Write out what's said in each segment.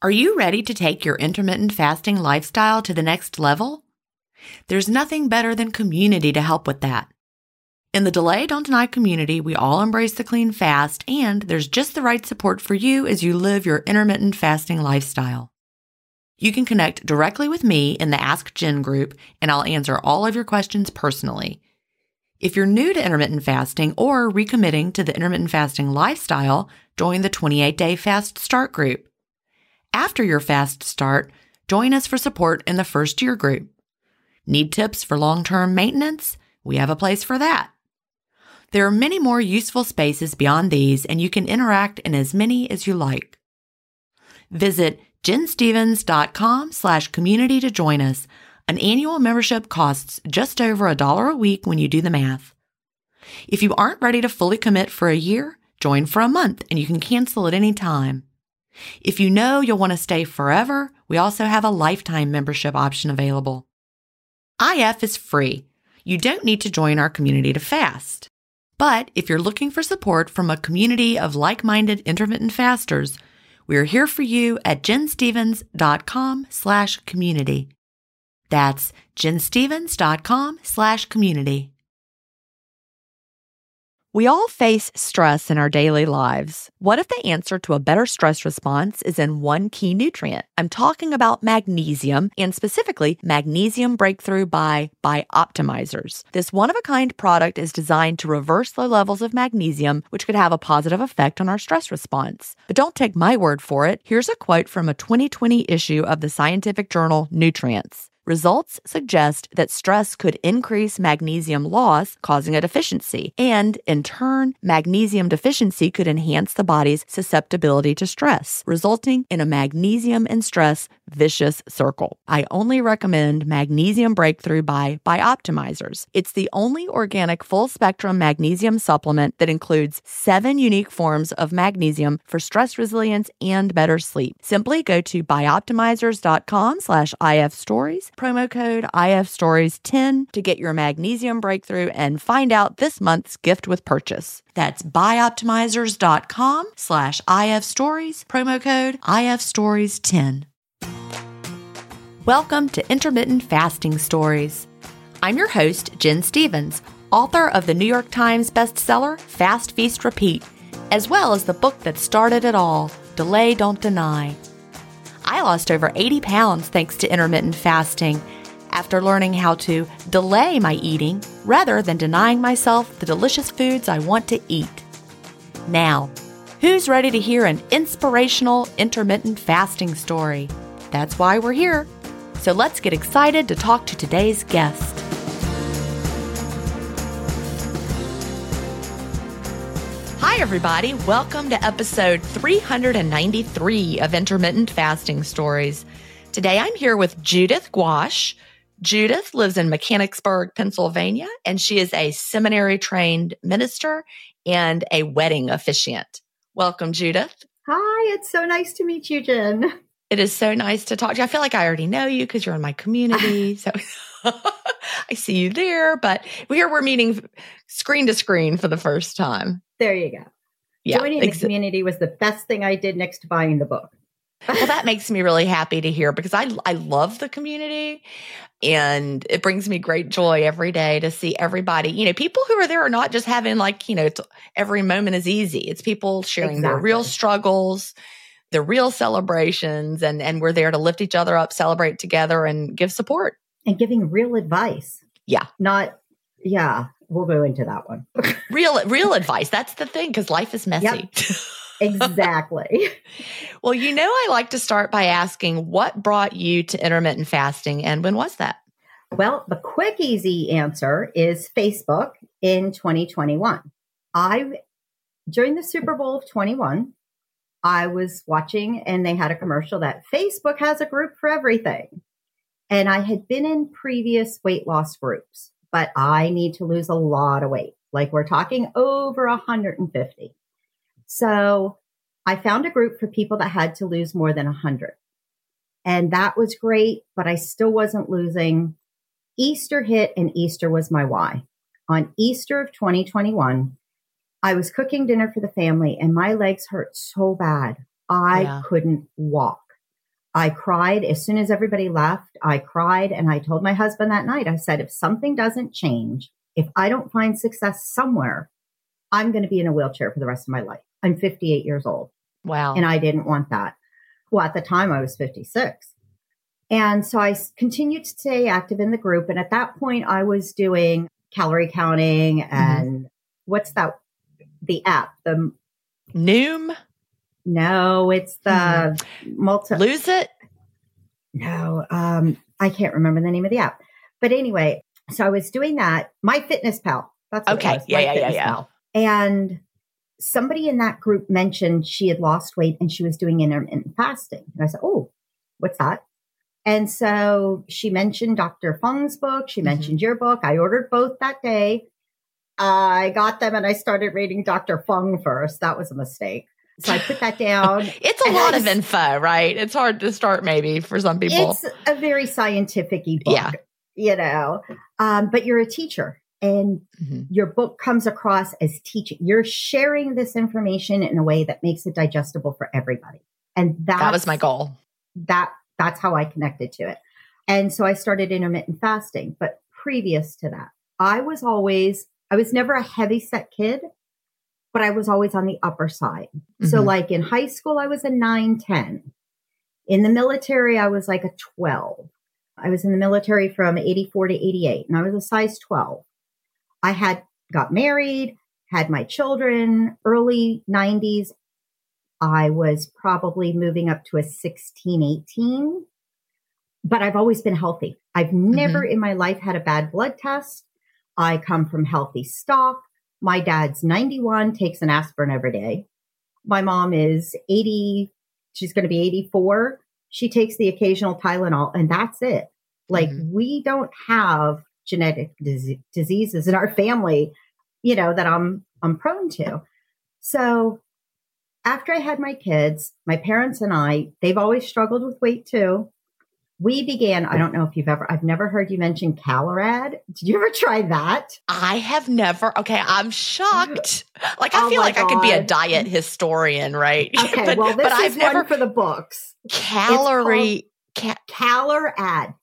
Are you ready to take your intermittent fasting lifestyle to the next level? There's nothing better than community to help with that. In the Delay Don't Deny community, we all embrace the clean fast, and there's just the right support for you as you live your intermittent fasting lifestyle. You can connect directly with me in the Ask Jen group, and I'll answer all of your questions personally. If you're new to intermittent fasting or recommitting to the intermittent fasting lifestyle, join the 28-Day Fast Start group. After your fast start, join us for support in the First Year group. Need tips for long-term maintenance? We have a place for that. There are many more useful spaces beyond these, and you can interact in as many as you like. Visit jenstevens.com/community to join us. An annual membership costs just over $1 a week when you do the math. If you aren't ready to fully commit for a year, join for a month and you can cancel at any time. If you know you'll want to stay forever, we also have a lifetime membership option available. IF is free. You don't need to join our community to fast. But if you're looking for support from a community of like-minded intermittent fasters, we're here for you at jenstevens.com/community. That's jenstevens.com/community. We all face stress in our daily lives. What if the answer to a better stress response is in one key nutrient? I'm talking about magnesium, and specifically Magnesium Breakthrough by Bioptimizers. This one-of-a-kind product is designed to reverse low levels of magnesium, which could have a positive effect on our stress response. But don't take my word for it. Here's a quote from a 2020 issue of the scientific journal Nutrients. Results suggest that stress could increase magnesium loss, causing a deficiency, and in turn, magnesium deficiency could enhance the body's susceptibility to stress, resulting in a magnesium and stress vicious circle. I only recommend Magnesium Breakthrough by Bioptimizers. It's the only organic full-spectrum magnesium supplement that includes 7 unique forms of magnesium for stress resilience and better sleep. Simply go to bioptimizers.com/IFstories, promo code IFstories10 to get your Magnesium Breakthrough and find out this month's gift with purchase. That's bioptimizers.com/IFstories, promo code IFstories10. Welcome to Intermittent Fasting Stories. I'm your host, Jen Stevens, author of the New York Times bestseller, Fast, Feast, Repeat, as well as the book that started it all, Delay Don't Deny. I lost over 80 pounds thanks to intermittent fasting after learning how to delay my eating rather than denying myself the delicious foods I want to eat. Now, who's ready to hear an inspirational intermittent fasting story? That's why we're here. So let's get excited to talk to today's guest. Hi, everybody. Welcome to episode 393 of Intermittent Fasting Stories. Today, I'm here with Judith Gouache. Judith lives in Mechanicsburg, Pennsylvania, and she is a seminary-trained minister and a wedding officiant. Welcome, Judith. Hi, it's so nice to meet you, Jen. It is so nice to talk to you. I feel like I already know you because you're in my community. So I see you there, but we're meeting screen to screen for the first time. There you go. Yeah, joining the community was the best thing I did next to buying the book. Well, that makes me really happy to hear because I love the community and it brings me great joy every day to see everybody. People who are there are not just having every moment is easy. It's people sharing their real struggles, their real celebrations, and we're there to lift each other up, celebrate together, and give support. And giving real advice. Yeah. We'll go into that one. Real advice. That's the thing, because life is messy. Yep. Exactly. Well, I like to start by asking what brought you to intermittent fasting and when was that? Well, the quick, easy answer is Facebook in 2021. During the Super Bowl of 21, I was watching and they had a commercial that Facebook has a group for everything. And I had been in previous weight loss groups, but I need to lose a lot of weight. Like we're talking over 150. So I found a group for people that had to lose more than 100. And that was great, but I still wasn't losing. Easter hit and Easter was my why. On Easter of 2021, I was cooking dinner for the family and my legs hurt so bad. I couldn't walk. I cried. As soon as everybody left, I cried. And I told my husband that night, I said, if something doesn't change, if I don't find success somewhere, I'm going to be in a wheelchair for the rest of my life. I'm 58 years old. Wow. And I didn't want that. Well, at the time I was 56. And so I continued to stay active in the group. And at that point I was doing calorie counting and what's that? The app, the Noom? No, it's the Lose It? No, I can't remember the name of the app. But anyway, so I was doing that. MyFitnessPal. That's what okay. it was. Yeah. And somebody in that group mentioned she had lost weight and she was doing intermittent fasting. And I said, oh, what's that? And so she mentioned Dr. Fung's book. She mentioned your book. I ordered both that day. I got them and I started reading Dr. Fung first. That was a mistake. So I put that down. It's a lot of info, right? It's hard to start maybe for some people. It's a very scientific-y book, but you're a teacher and your book comes across as teaching. You're sharing this information in a way that makes it digestible for everybody. And that was my goal. That's how I connected to it. And so I started intermittent fasting. But previous to that, I was never a heavy set kid, but I was always on the upper side. So like in high school, I was a 9-10. In the military, I was like a 12. I was in the military from 84 to 88 and I was a size 12. I got married, had my children, early 90s. I was probably moving up to a 16, 18, but I've always been healthy. I've never in my life had a bad blood test. I come from healthy stock. My dad's 91, takes an aspirin every day. My mom is 80. She's going to be 84. She takes the occasional Tylenol and that's it. Like we don't have genetic diseases in our family, that I'm prone to. So after I had my kids, my parents and they've always struggled with weight too. We began, I don't know if I've never heard you mention Calorad. Did you ever try that? I have never. Okay, I'm shocked. Like, I feel like I could be a diet historian, right? Okay, but I've never for the books. Calorad. Calorad.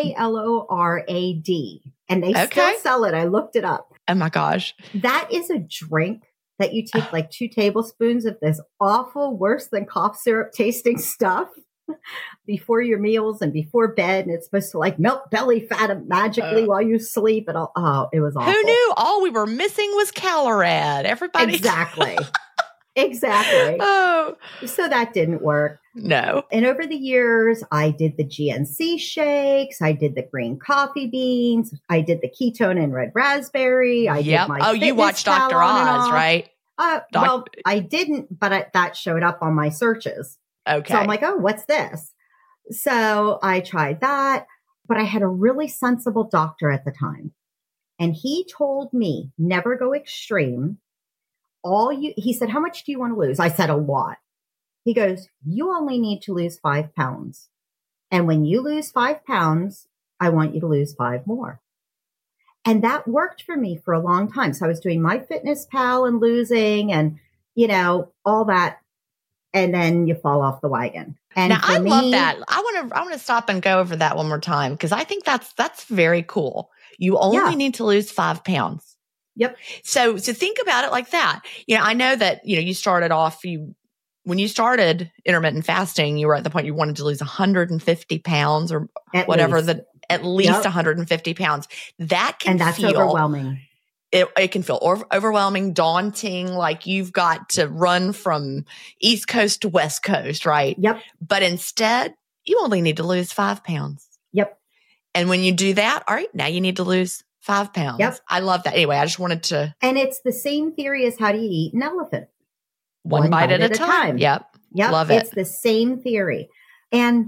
Calorad. And they still sell it. I looked it up. Oh my gosh. That is a drink that you take like 2 tablespoons of this awful, worse than cough syrup tasting stuff before your meals and before bed. And it's supposed to like melt belly fat magically while you sleep. And it was awful. Who knew all we were missing was Calorad? Everybody. Exactly. Exactly. Oh. So that didn't work. No. And over the years, I did the GNC shakes. I did the green coffee beans. I did the ketone and red raspberry. I did my you watched Dr. Oz, right? Well, I didn't, but that showed up on my searches. Okay. So I'm like, oh, what's this? So I tried that, but I had a really sensible doctor at the time. And he told me, never go extreme. He said, how much do you want to lose? I said, a lot. He goes, you only need to lose 5 pounds. And when you lose 5 pounds, I want you to lose 5 more. And that worked for me for a long time. So I was doing MyFitnessPal and losing and, all that. And then you fall off the wagon. And now I love that. I want to stop and go over that one more time because I think that's very cool. You only need to lose 5 pounds. Yep. So think about it like that. I know that, you started off, when you started intermittent fasting, you were at the point you wanted to lose 150 pounds or at least 150 pounds. That's overwhelming. It can feel overwhelming, daunting, like you've got to run from East Coast to West Coast, right? Yep. But instead, you only need to lose 5 pounds. Yep. And when you do that, all right, now you need to lose 5 pounds. Yep. I love that. Anyway, I just wanted to. And it's the same theory as how do you eat an elephant? One bite at a time. Yep. Love it. It's the same theory. And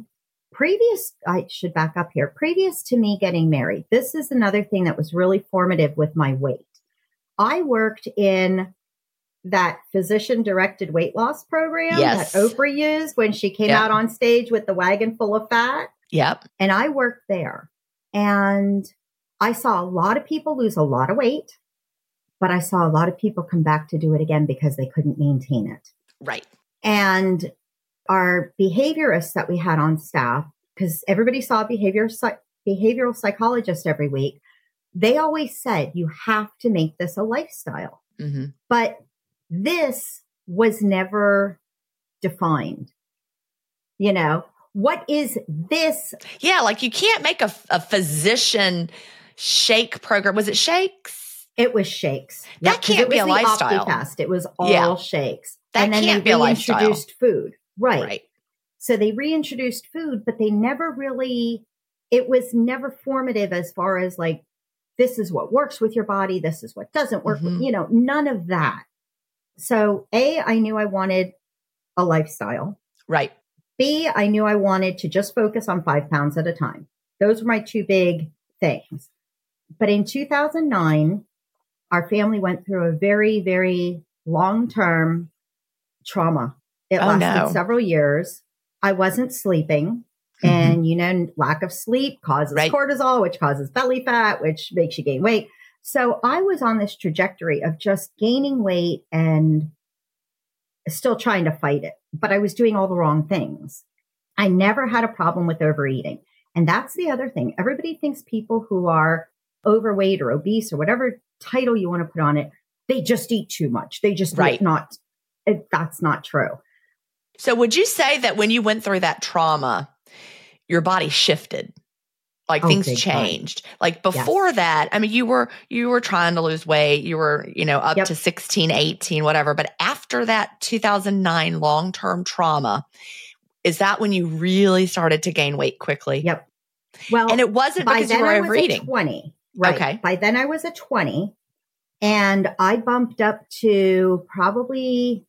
I should back up here. Previous to me getting married, this is another thing that was really formative with my weight. I worked in that physician-directed weight loss program that Oprah used when she came out on stage with the wagon full of fat. Yep. And I worked there. And I saw a lot of people lose a lot of weight, but I saw a lot of people come back to do it again because they couldn't maintain it. Right. And our behaviorists that we had on staff, because everybody saw a behavioral psychologist every week, they always said, you have to make this a lifestyle. Mm-hmm. But this was never defined. You know, what is this? Yeah, like you can't make a physician shake program. Was it shakes? It was shakes. That can't be a lifestyle. Optifast. It was all shakes. That can't be a lifestyle. And then they reintroduced food. Right. So they reintroduced food, but they never really, it was never formative as far as like, this is what works with your body. This is what doesn't work. Mm-hmm. You know, none of that. So I knew I wanted a lifestyle. Right. B, I knew I wanted to just focus on 5 pounds at a time. Those were my two big things. But in 2009, our family went through a very, very long-term trauma. It lasted several years. I wasn't sleeping. Mm-hmm. And, you know, lack of sleep causes cortisol, which causes belly fat, which makes you gain weight. So I was on this trajectory of just gaining weight and still trying to fight it. But I was doing all the wrong things. I never had a problem with overeating. And that's the other thing. Everybody thinks people who are overweight or obese or whatever title you want to put on it, they just eat too much. They just eat not. That's not true. So would you say that when you went through that trauma, your body shifted? Like things changed. Like before that, I mean, you were trying to lose weight. You were, you know, up to 16, 18, whatever. But after that 2009 long-term trauma, is that when you really started to gain weight quickly? Yep. Well, and it wasn't because you were overeating. 20. Right. Okay. By then I was at 20 and I bumped up to probably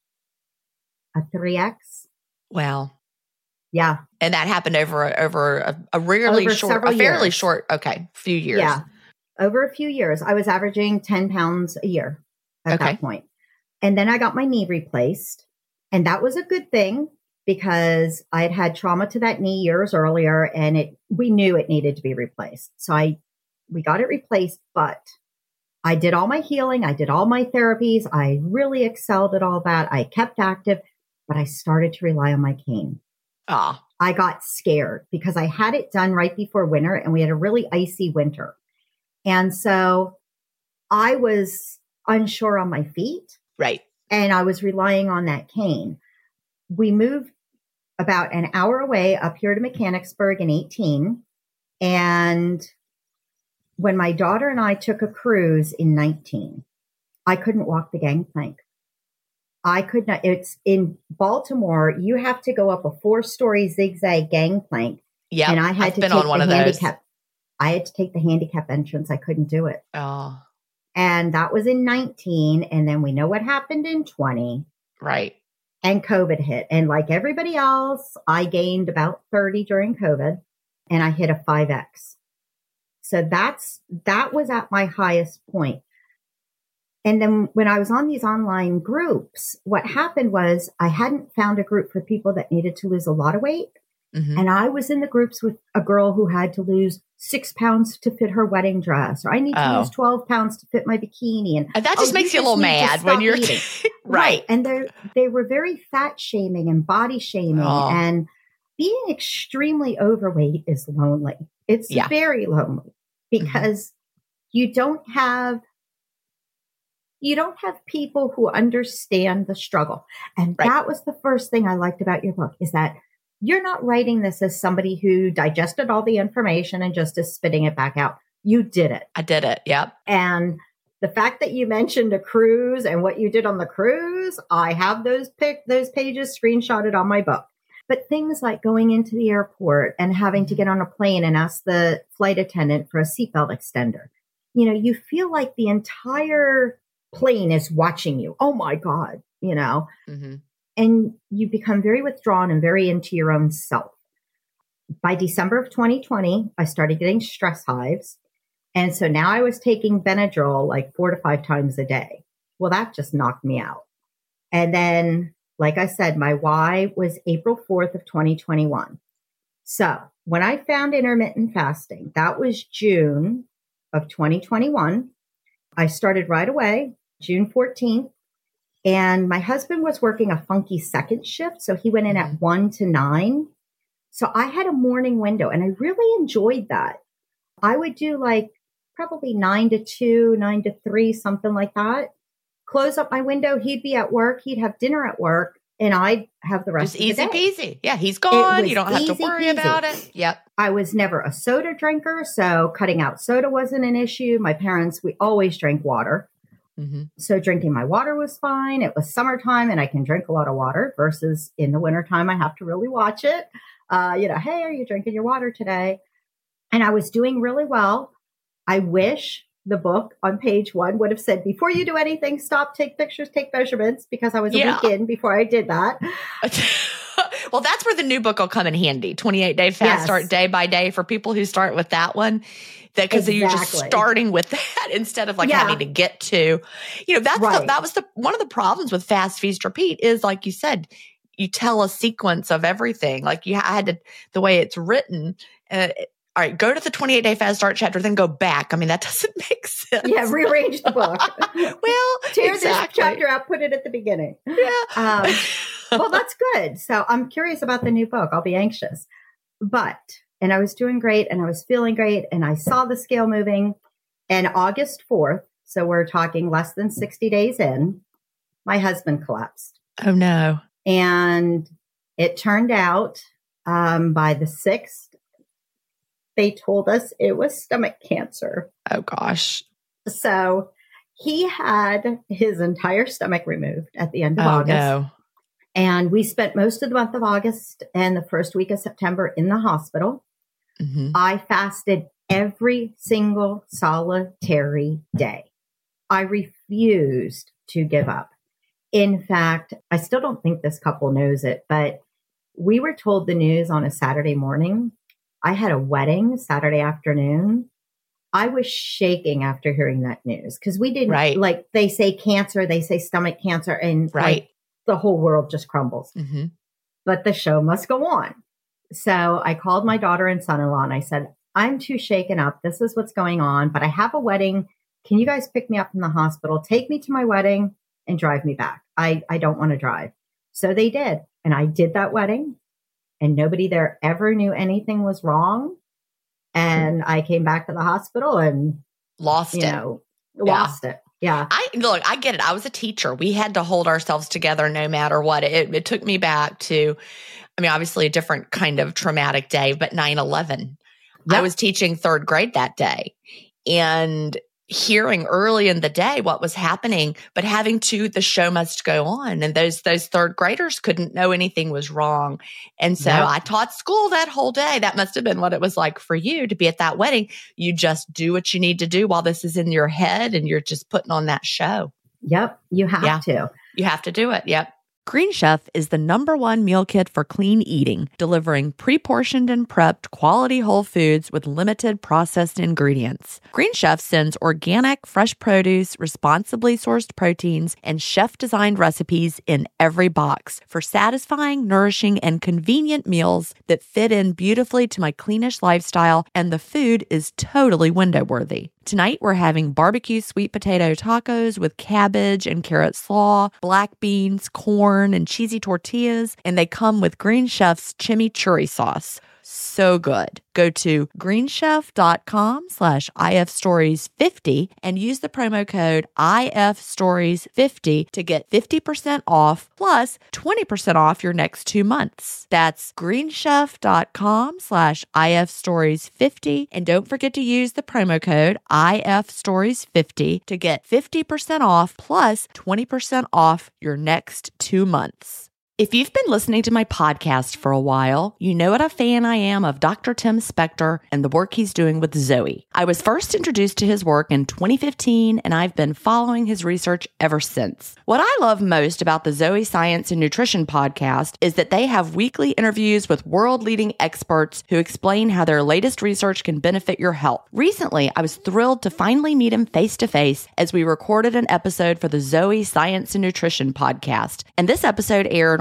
a 3X. Wow. Yeah. And that happened over a fairly short, few years. Yeah. Over a few years. I was averaging 10 pounds a year at that point. And then I got my knee replaced. And that was a good thing because I had had trauma to that knee years earlier and we knew it needed to be replaced. So we got it replaced, but I did all my healing. I did all my therapies. I really excelled at all that. I kept active, but I started to rely on my cane. I got scared because I had it done right before winter and we had a really icy winter. And so I was unsure on my feet. Right. And I was relying on that cane. We moved about an hour away up here to Mechanicsburg in 18. And when my daughter and I took a cruise in 19, I couldn't walk the gangplank. I could not. It's in Baltimore. You have to go up a 4-story zigzag gangplank. Yeah, and I had to take the handicap. I had to take the handicap entrance. I couldn't do it. Oh, and that was in 19. And then we know what happened in 20. Right. And COVID hit. And like everybody else, I gained about 30 during COVID, and I hit a 5X. So that was at my highest point. And then when I was on these online groups, what happened was I hadn't found a group for people that needed to lose a lot of weight. Mm-hmm. And I was in the groups with a girl who had to lose 6 pounds to fit her wedding dress, or I need to lose 12 pounds to fit my bikini. And that just makes you a little mad when you're right. And they were very fat shaming and body shaming, and being extremely overweight is lonely. It's very lonely because you don't have people who understand the struggle. And that was the first thing I liked about your book, is that you're not writing this as somebody who digested all the information and just is spitting it back out. You did it. I did it. Yep. And the fact that you mentioned a cruise and what you did on the cruise, I have those pages screenshotted on my book. But things like going into the airport and having to get on a plane and ask the flight attendant for a seatbelt extender. You know, you feel like the entire plane is watching you. Oh my God, you know, and you become very withdrawn and very into your own self. By December of 2020, I started getting stress hives. And so now I was taking Benadryl like 4 to 5 times a day. Well, that just knocked me out. And then, like I said, my why was April 4th of 2021. So when I found intermittent fasting, that was June of 2021. I started right away, June 14th. And my husband was working a funky second shift. So he went in at 1 to 9. So I had a morning window and I really enjoyed that. I would do like probably 9 to 2, 9 to 3, something like that. Close up my window. He'd be at work. He'd have dinner at work and I'd have the rest of the day. Easy peasy. Yeah, he's gone. You don't have to worry about it. Yep. I was never a soda drinker. So cutting out soda wasn't an issue. My parents, we always drank water. So drinking my water was fine. It was summertime and I can drink a lot of water versus in the wintertime, I have to really watch it. Hey, are you drinking your water today? And I was doing really well. I wish the book on page 1 would have said, before you do anything, stop, take pictures, take measurements, because I was a week in before I did that. Well, that's where the new book will come in handy. 28-day fast start day by day for people who start with that one. Because you're just starting with that instead of like having to get to, that's that was one of the problems with Fast Feast Repeat is, like you said, you tell a sequence of everything. Like I had to, the way it's written, all right, go to the 28-day fast start chapter, then go back. I mean, that doesn't make sense. Yeah, rearrange the book. Well, tear this chapter out, put it at the beginning. Yeah. Well, that's good. So I'm curious about the new book. I'll be anxious. And I was doing great and I was feeling great and I saw the scale moving. And August 4th, so we're talking less than 60 days in, my husband collapsed. Oh, no. And it turned out by the 6th, they told us it was stomach cancer. Oh, gosh. So he had his entire stomach removed at the end of August. No. And we spent most of the month of August and the first week of September in the hospital. I fasted every single solitary day. I refused to give up. In fact, I still don't think this couple knows it, but we were told the news on a Saturday morning. I had a wedding Saturday afternoon. I was shaking after hearing that news because we didn't like, they say cancer, they say stomach cancer, and like, the whole world just crumbles. But the show must go on. So I called my daughter and son-in-law and I said, I'm too shaken up. This is what's going on, but I have a wedding. Can you guys pick me up from the hospital, take me to my wedding and drive me back? I don't want to drive. So they did. And I did that wedding and nobody there ever knew anything was wrong. And I came back to the hospital and lost it. Yeah. I get it. I was a teacher. We had to hold ourselves together no matter what. It took me back to, obviously a different kind of traumatic day, but 9/11. I was teaching 3rd grade that day and hearing early in the day what was happening, but the show must go on. And those 3rd graders couldn't know anything was wrong. And so I taught school that whole day. That must have been what it was like for you to be at that wedding. You just do what you need to do while this is in your head and you're just putting on that show. Yep. You have to. You have to do it. Yep. Green Chef is the #1 meal kit for clean eating, delivering pre-portioned and prepped quality whole foods with limited processed ingredients. Green Chef sends organic, fresh produce, responsibly sourced proteins, and chef-designed recipes in every box for satisfying, nourishing, and convenient meals that fit in beautifully to my cleanish lifestyle, and the food is totally window-worthy. Tonight, we're having barbecue sweet potato tacos with cabbage and carrot slaw, black beans, corn, and cheesy tortillas, and they come with Green Chef's chimichurri sauce. So good. Go to greenchef.com/ifstories50 and use the promo code IFstories50 to get 50% off plus 20% off your next 2 months. That's greenchef.com/IFstories50. And don't forget to use the promo code IFstories50 to get 50% off plus 20% off your next 2 months. If you've been listening to my podcast for a while, you know what a fan I am of Dr. Tim Spector and the work he's doing with Zoe. I was first introduced to his work in 2015, and I've been following his research ever since. What I love most about the Zoe Science and Nutrition podcast is that they have weekly interviews with world-leading experts who explain how their latest research can benefit your health. Recently, I was thrilled to finally meet him face-to-face as we recorded an episode for the Zoe Science and Nutrition podcast, and this episode aired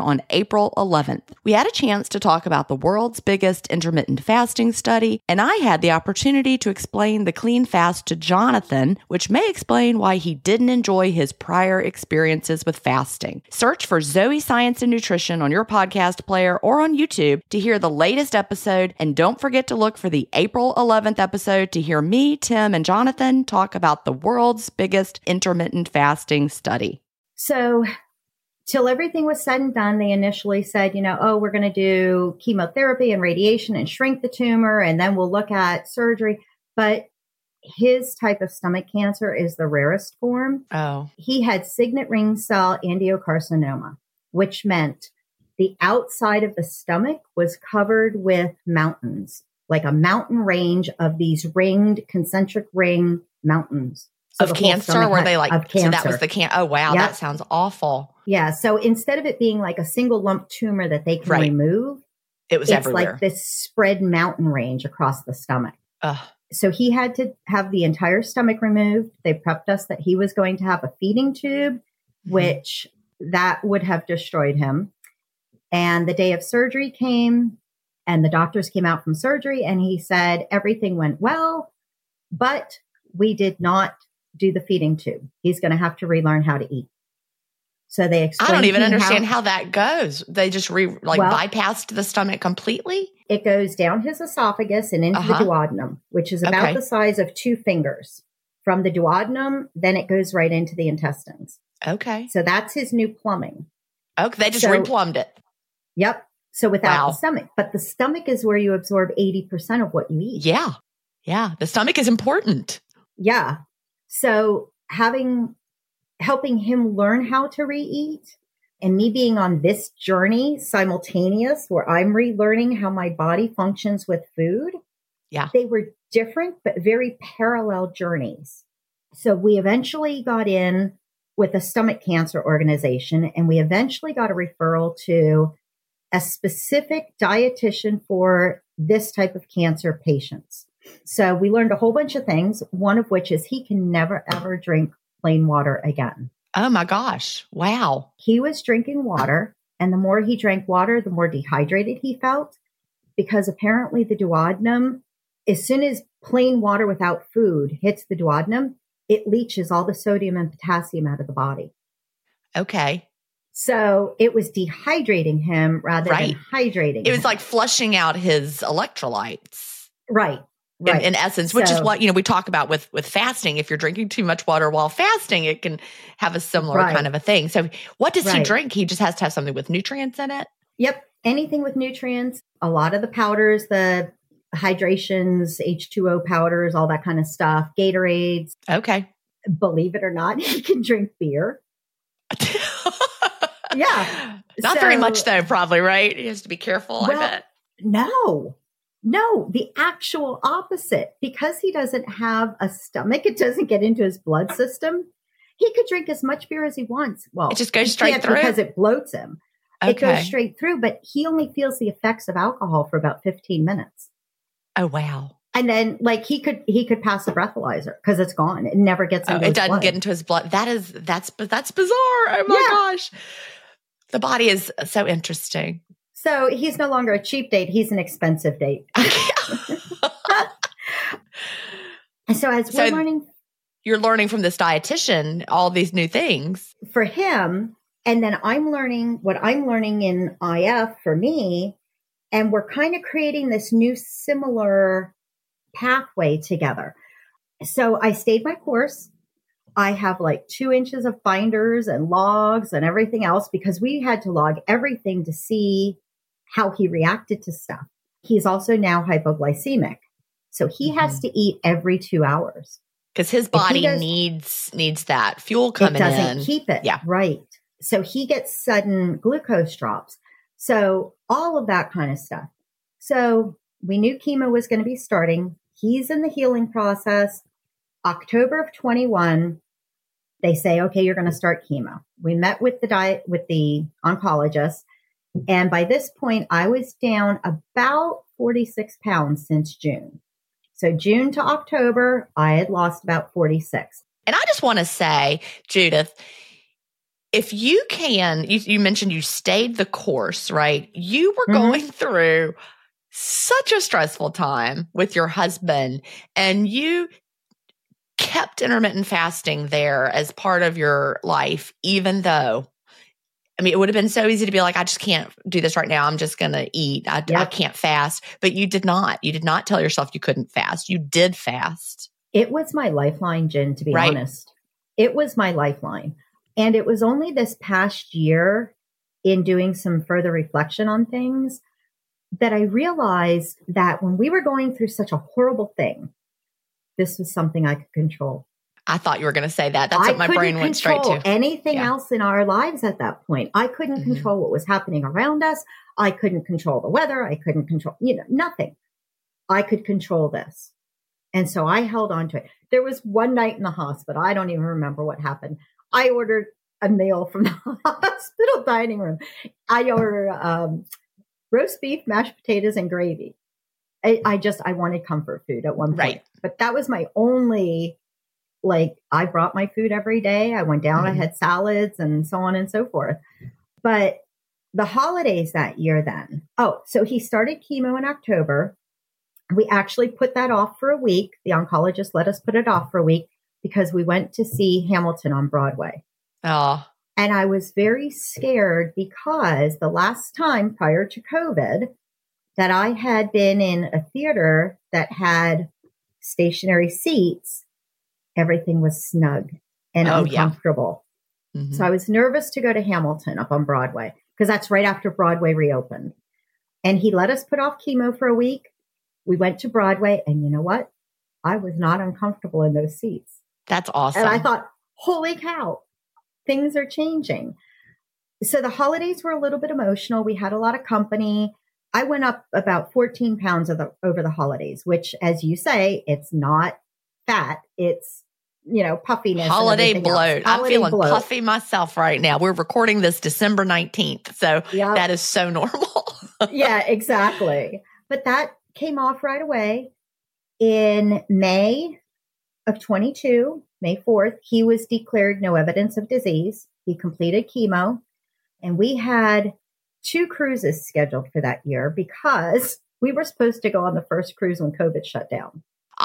on April 11th. We had a chance to talk about the world's biggest intermittent fasting study, and I had the opportunity to explain the clean fast to Jonathan, which may explain why he didn't enjoy his prior experiences with fasting. Search for Zoe Science and Nutrition on your podcast player or on YouTube to hear the latest episode, and don't forget to look for the April 11th episode to hear me, Tim, and Jonathan talk about the world's biggest intermittent fasting study. So till everything was said and done, they initially said, we're going to do chemotherapy and radiation and shrink the tumor, and then we'll look at surgery. But his type of stomach cancer is the rarest form. Oh. He had signet ring cell angiocarcinoma, which meant the outside of the stomach was covered with mountains, like a mountain range of these ringed concentric ring mountains. So of cancer? Were they like, of cancer. So that was the cancer? Oh, wow. Yep. That sounds awful. Yeah. So instead of it being like a single lump tumor that they can remove, it's everywhere. Like this spread mountain range across the stomach. Ugh. So he had to have the entire stomach removed. They prepped us that he was going to have a feeding tube, which that would have destroyed him. And the day of surgery came, and the doctors came out from surgery, and he said everything went well, but we did not do the feeding tube. He's going to have to relearn how to eat. So they explained. I don't even understand how that goes. They just bypassed the stomach completely? It goes down his esophagus and into the duodenum, which is about the size of 2 fingers. From the duodenum, then it goes right into the intestines. Okay. So that's his new plumbing. Okay. They just replumbed it. Yep. So without the stomach. But the stomach is where you absorb 80% of what you eat. Yeah. Yeah. The stomach is important. Yeah. So helping him learn how to re-eat, and me being on this journey simultaneous where I'm relearning how my body functions with food. Yeah. They were different, but very parallel journeys. So we eventually got in with a stomach cancer organization, and we eventually got a referral to a specific dietitian for this type of cancer patients. So we learned a whole bunch of things, one of which is he can never, ever drink plain water again. Oh my gosh. Wow. He was drinking water, and the more he drank water, the more dehydrated he felt, because apparently the duodenum, as soon as plain water without food hits the duodenum, it leaches all the sodium and potassium out of the body. Okay. So it was dehydrating him rather than hydrating him. It was like flushing out his electrolytes. Right. In essence, which is what, we talk about with fasting. If you're drinking too much water while fasting, it can have a similar kind of a thing. So what does he drink? He just has to have something with nutrients in it? Yep. Anything with nutrients. A lot of the powders, the hydrations, H2O powders, all that kind of stuff, Gatorades. Okay. Believe it or not, he can drink beer. Yeah. Not very much though, probably, right? He has to be careful, I bet. No, the actual opposite. Because he doesn't have a stomach, it doesn't get into his blood system. He could drink as much beer as he wants. Well, it just goes straight through because it bloats him. Okay. It goes straight through, but he only feels the effects of alcohol for about 15 minutes. Oh, wow. And then he could pass a breathalyzer because it's gone. It never gets into his blood. It doesn't get into his blood. That's bizarre. Oh my gosh. The body is so interesting. So he's no longer a cheap date. He's an expensive date. So we're learning. You're learning from this dietitian all these new things. For him, and then I'm learning what I'm learning in IF for me, and we're kind of creating this new similar pathway together. So I stayed my course. I have 2 inches of binders and logs and everything else because we had to log everything to see how he reacted to stuff. He's also now hypoglycemic. So he has to eat every 2 hours. Because his body needs that fuel coming in. It doesn't keep it. Yeah. Right. So he gets sudden glucose drops. So all of that kind of stuff. So we knew chemo was going to be starting. He's in the healing process. October of 21, they say, okay, you're going to start chemo. We met with the oncologist. And by this point, I was down about 46 pounds since June. So June to October, I had lost about 46. And I just want to say, Judith, if you can, you mentioned you stayed the course, right? You were going through such a stressful time with your husband, and you kept intermittent fasting there as part of your life, even though, I mean, it would have been so easy to be like, I just can't do this right now. I'm just going to eat. I can't fast. But you did not. You did not tell yourself you couldn't fast. You did fast. It was my lifeline, Jen, to be honest. It was my lifeline. And it was only this past year, in doing some further reflection on things, that I realized that when we were going through such a horrible thing, this was something I could control. I thought you were going to say that. That's what my brain went straight to. I couldn't control anything else in our lives at that point. I couldn't control what was happening around us. I couldn't control the weather. I couldn't control, nothing. I could control this. And so I held on to it. There was one night in the hospital. I don't even remember what happened. I ordered a meal from the hospital dining room. I ordered roast beef, mashed potatoes, and gravy. I wanted comfort food at one point. Right. But that was my only, I brought my food every day. I went down, I had salads and so on and so forth. But the holidays that year then, so he started chemo in October. We actually put that off for a week. The oncologist let us put it off for a week because we went to see Hamilton on Broadway. Oh. And I was very scared because the last time prior to COVID that I had been in a theater that had stationary seats, everything was snug and uncomfortable. Yeah. So I was nervous to go to Hamilton up on Broadway because that's right after Broadway reopened. And he let us put off chemo for a week. We went to Broadway, and you know what? I was not uncomfortable in those seats. That's awesome. And I thought, holy cow, things are changing. So the holidays were a little bit emotional. We had a lot of company. I went up about 14 pounds over the holidays, which, as you say, it's not fat. It's, puffiness. Holiday bloat. I'm feeling puffy myself right now. We're recording this December 19th. So that is so normal. Yeah, exactly. But that came off right away. In May of 22, May 4th, he was declared no evidence of disease. He completed chemo, and we had 2 cruises scheduled for that year because we were supposed to go on the first cruise when COVID shut down.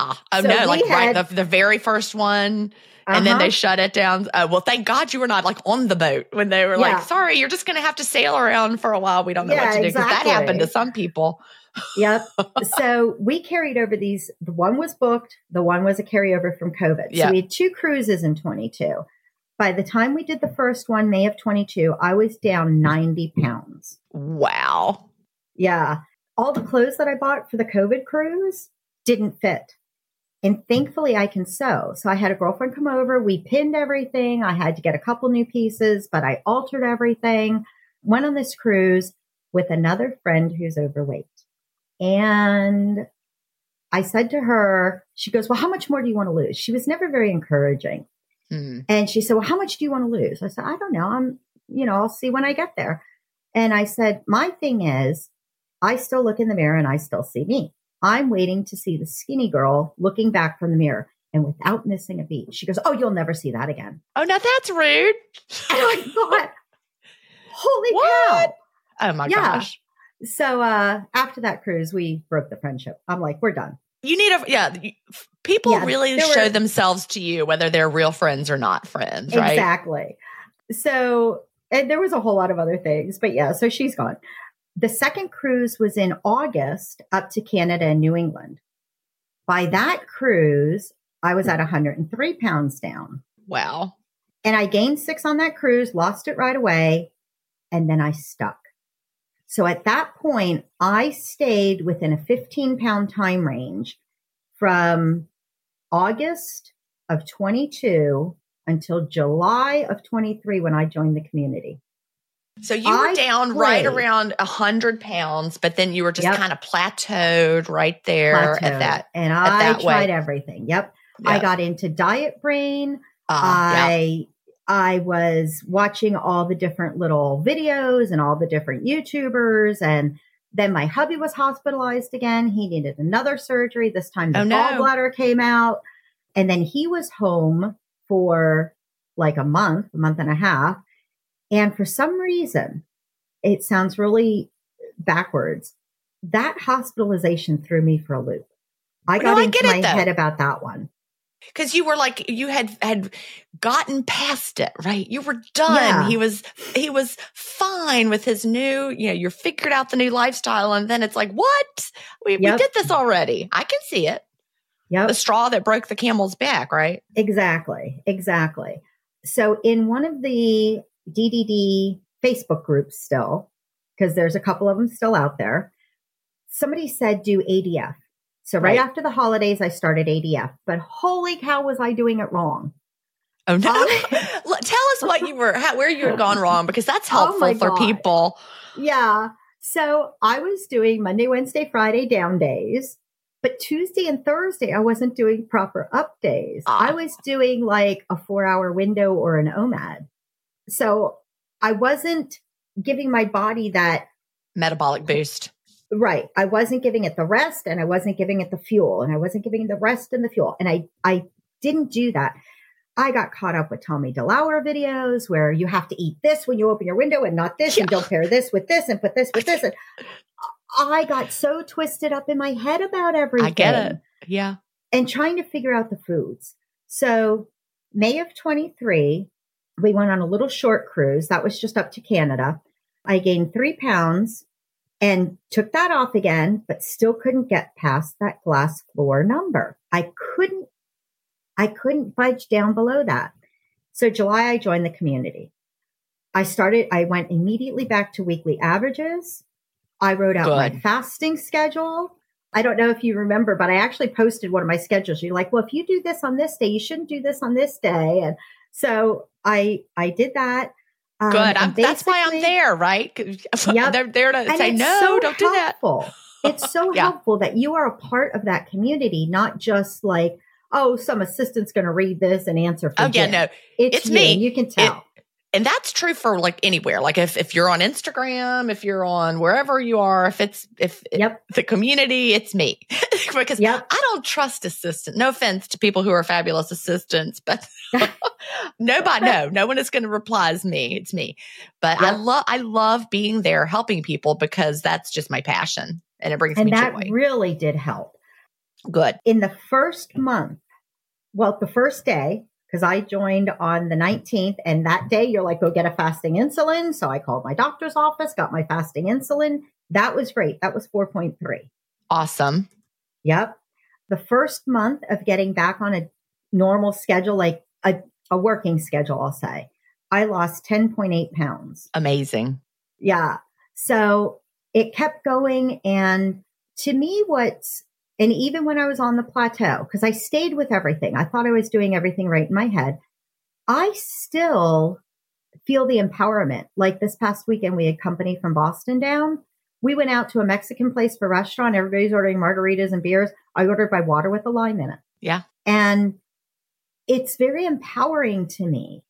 The very first one, and then they shut it down. Well, thank God you were not on the boat when they were sorry, you're just going to have to sail around for a while. We don't know what to do because that happened to some people. Yep. So we carried over these. The one was booked. The one was a carryover from COVID. Yep. So we had 2 cruises in 22. By the time we did the first one, May of 22, I was down 90 pounds. Wow. Yeah. All the clothes that I bought for the COVID cruise didn't fit. And thankfully I can sew. So I had a girlfriend come over. We pinned everything. I had to get a couple new pieces, but I altered everything. Went on this cruise with another friend who's overweight. And I said to her, she goes, well, how much more do you want to lose? She was never very encouraging. And she said, well, how much do you want to lose? I said, I don't know. I'll see when I get there. And I said, my thing is, I still look in the mirror and I still see me. I'm waiting to see the skinny girl looking back from the mirror and without missing a beat. She goes, oh, you'll never see that again. Oh, now that's rude. And I thought, holy cow. Oh my gosh. So after that cruise, we broke the friendship. I'm like, we're done. You need people really show themselves to you, whether they're real friends or not friends, right? Exactly. So, and there was a whole lot of other things, but so she's gone. The second cruise was in August up to Canada and New England. By that cruise, I was at 103 pounds down. Wow. And I gained 6 on that cruise, lost it right away, and then I stuck. So at that point, I stayed within a 15-pound time range from August of 22 until July of 23 when I joined the community. So you were down right around 100 pounds, but then you were just kind of plateaued right there at that. And I tried everything. Yep. I got into Diet Brain. I was watching all the different little videos and all the different YouTubers. And then my hubby was hospitalized again. He needed another surgery. This time the gallbladder came out. And then he was home for like a month and a half. And for some reason, it sounds really backwards. That hospitalization threw me for a loop. I got into my head about that one. Because you were like, you had gotten past it, right? You were done. Yeah. He was fine with his new, you figured out the new lifestyle. And then it's like, what? We did this already. I can see it. Yep. The straw that broke the camel's back, right? Exactly. So in one of the DDD Facebook groups still, because there's a couple of them still out there, somebody said do ADF. So right after the holidays, I started ADF, but holy cow, was I doing it wrong? Oh no! Tell us where you had gone wrong, because that's helpful for people. Yeah. So I was doing Monday, Wednesday, Friday down days, but Tuesday and Thursday, I wasn't doing proper up days. I was doing like a 4-hour window or an OMAD. So I wasn't giving my body that metabolic boost. Right. I wasn't giving it the rest, and I wasn't giving it the fuel, and I wasn't giving the rest and the fuel. And I didn't do that. I got caught up with Tommy DeLauer videos where you have to eat this when you open your window and not this, and don't pair this with this and put this with this. And I got so twisted up in my head about everything. I get it. Yeah. And trying to figure out the foods. So May of 23, we went on a little short cruise. That was just up to Canada. I gained 3 pounds. And took that off again, but still couldn't get past that glass floor number. I couldn't budge down below that. So July, I joined the community. I went immediately back to weekly averages. I wrote out my fasting schedule. I don't know if you remember, but I actually posted one of my schedules. You're like, well, if you do this on this day, you shouldn't do this on this day. And so I did that. Good. That's why I'm there, right? Yep. They're there to say, no, don't do that. It's so helpful that you are a part of that community, not just like, oh, some assistant's going to read this and answer for Jen. No. It's me. You can tell. And that's true for like anywhere. Like if you're on Instagram, if you're on wherever you are, if the community, it's me. Because I don't trust assistants. No offense to people who are fabulous assistants, but no one is going to reply as me. It's me. But I love being there helping people, because that's just my passion, and it brings me joy. And that really did help. Good. In the first month, the first day, because I joined on the 19th, and that day you're like, go get a fasting insulin. So I called my doctor's office, got my fasting insulin. That was great. That was 4.3. Awesome. Yep. The first month of getting back on a normal schedule, like a working schedule, I'll say, I lost 10.8 pounds. Amazing. Yeah. So it kept going. And to me, and even when I was on the plateau, because I stayed with everything, I thought I was doing everything right in my head. I still feel the empowerment. Like this past weekend, we had company from Boston down. We went out to a Mexican place for restaurant. Everybody's ordering margaritas and beers. I ordered my water with a lime in it. Yeah. And it's very empowering to me,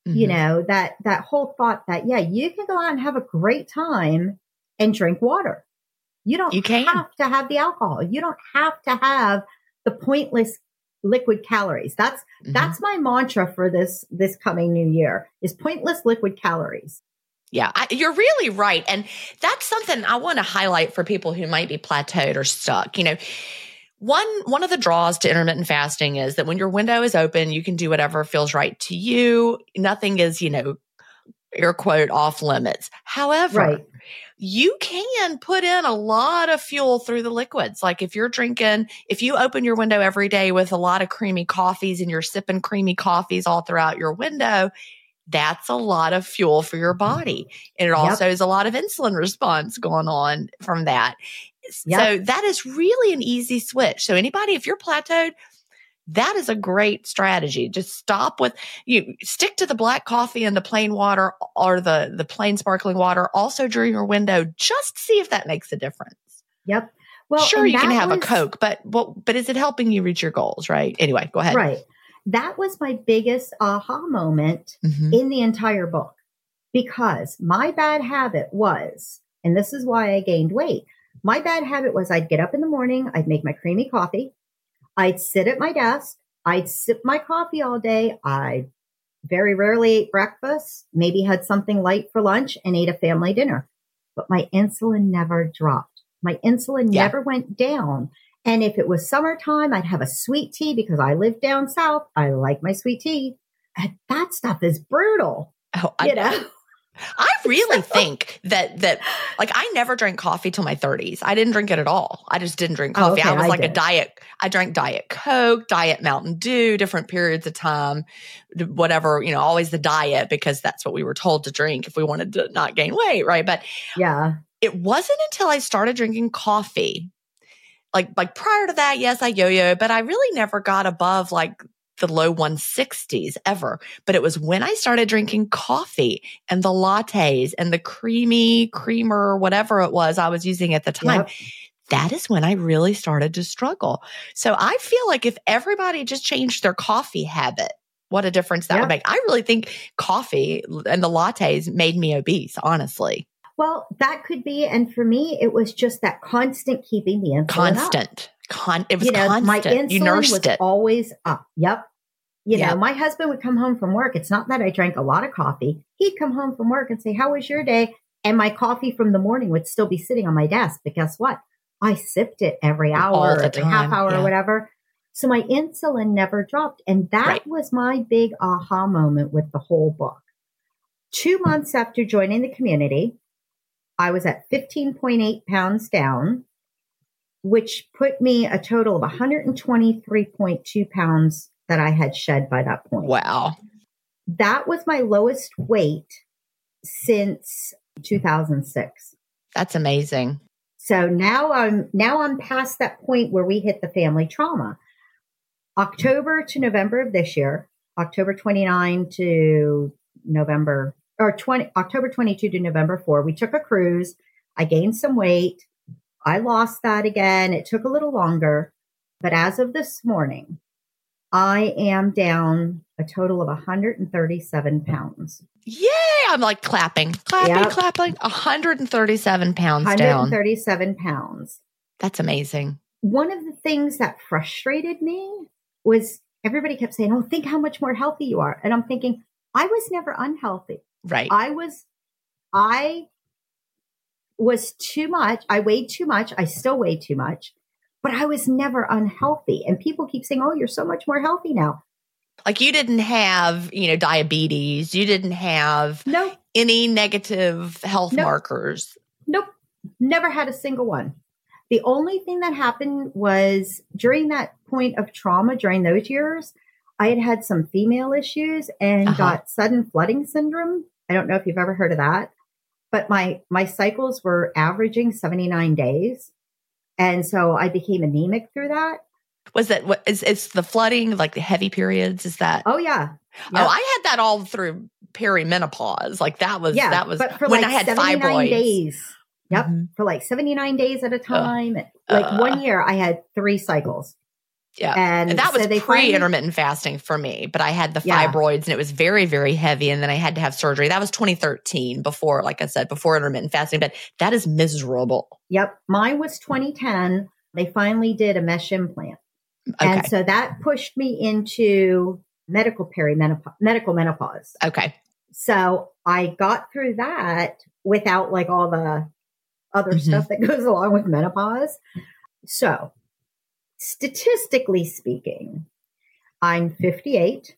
that whole thought that, you can go out and have a great time and drink water. You don't have to have the alcohol. You don't have to have the pointless liquid calories. That's my mantra for this coming new year is pointless liquid calories. Yeah, you're really right. And that's something I want to highlight for people who might be plateaued or stuck. One of the draws to intermittent fasting is that when your window is open, you can do whatever feels right to you. Nothing is, air quote, off limits. However, you can put in a lot of fuel through the liquids. Like if you open your window every day with a lot of creamy coffees and you're sipping creamy coffees all throughout your window, that's a lot of fuel for your body. And it also is a lot of insulin response going on from that. So that is really an easy switch. So anybody, if you're plateaued, that is a great strategy. Just stick to the black coffee and the plain water or the plain sparkling water also during your window. Just see if that makes a difference. Yep. Well, sure, you can have a Coke, but is it helping you reach your goals, right? Anyway, go ahead. Right. That was my biggest aha moment in the entire book, because my bad habit was, and this is why I gained weight. My bad habit was I'd get up in the morning, I'd make my creamy coffee, I'd sit at my desk, I'd sip my coffee all day, I'd very rarely ate breakfast, maybe had something light for lunch and ate a family dinner. But my insulin never dropped. My insulin never went down. And if it was summertime, I'd have a sweet tea because I live down south. I like my sweet tea. And that stuff is brutal. Oh, I know. I really think that like I never drank coffee till my 30s. I didn't drink it at all. I just didn't drink coffee. Okay, I was like did. a diet. I drank Diet Coke, Diet Mountain Dew, different periods of time, whatever, always the diet because that's what we were told to drink if we wanted to not gain weight, right? But yeah, it wasn't until I started drinking coffee. Like prior to that, yes, I yo-yo, but I really never got above like the low 160s ever. But it was when I started drinking coffee and the lattes and the creamer, whatever it was I was using at the time. Yep. That is when I really started to struggle. So I feel like if everybody just changed their coffee habit, what a difference that would make. I really think coffee and the lattes made me obese, honestly. Well, that could be. And for me, it was just that constant keeping the insulin constant. It was constant. My insulin you nursed was it. Always up. Yep. My husband would come home from work. It's not that I drank a lot of coffee. He'd come home from work and say, how was your day? And my coffee from the morning would still be sitting on my desk. But guess what? I sipped it every hour, every half hour, or whatever. So my insulin never dropped. And that was my big aha moment with the whole book. 2 months after joining the community, I was at 15.8 pounds down, which put me a total of 123.2 pounds that I had shed by that point. Wow. That was my lowest weight since 2006. That's amazing. So now I'm past that point where we hit the family trauma. October to November of this year, October 29 to November or October 22 to November 4, we took a cruise. I gained some weight. I lost that again. It took a little longer, but as of this morning, I am down a total of 137 pounds. Yay! I'm like clapping. 137 pounds 137 pounds. That's amazing. One of the things that frustrated me was everybody kept saying, oh, think how much more healthy you are. And I'm thinking, I was never unhealthy. Right. I was too much. I weighed too much. I still weigh too much, but I was never unhealthy. And people keep saying, oh, you're so much more healthy now. Like you didn't have, diabetes. You didn't have any negative health markers. Nope. Never had a single one. The only thing that happened was during that point of trauma, during those years, I had some female issues and got sudden flooding syndrome. I don't know if you've ever heard of that, but my cycles were averaging 79 days. And so I became anemic through that. Was that what it's the flooding, like the heavy periods? Is that? Oh, yeah. Yep. Oh, I had that all through perimenopause. Like that was but for when like I had 79 fibroids. Days. Yep. Mm-hmm. For like 79 days at a time. Like 1 year I had 3 cycles. Yeah. And that was pre-intermittent fasting for me, but I had the fibroids and it was very, very heavy. And then I had to have surgery. That was 2013 before, like I said, before intermittent fasting, but that is miserable. Yep. Mine was 2010. They finally did a mesh implant. Okay. And so that pushed me into medical menopause. Okay. So I got through that without like all the other stuff that goes along with menopause. So statistically speaking, I'm 58.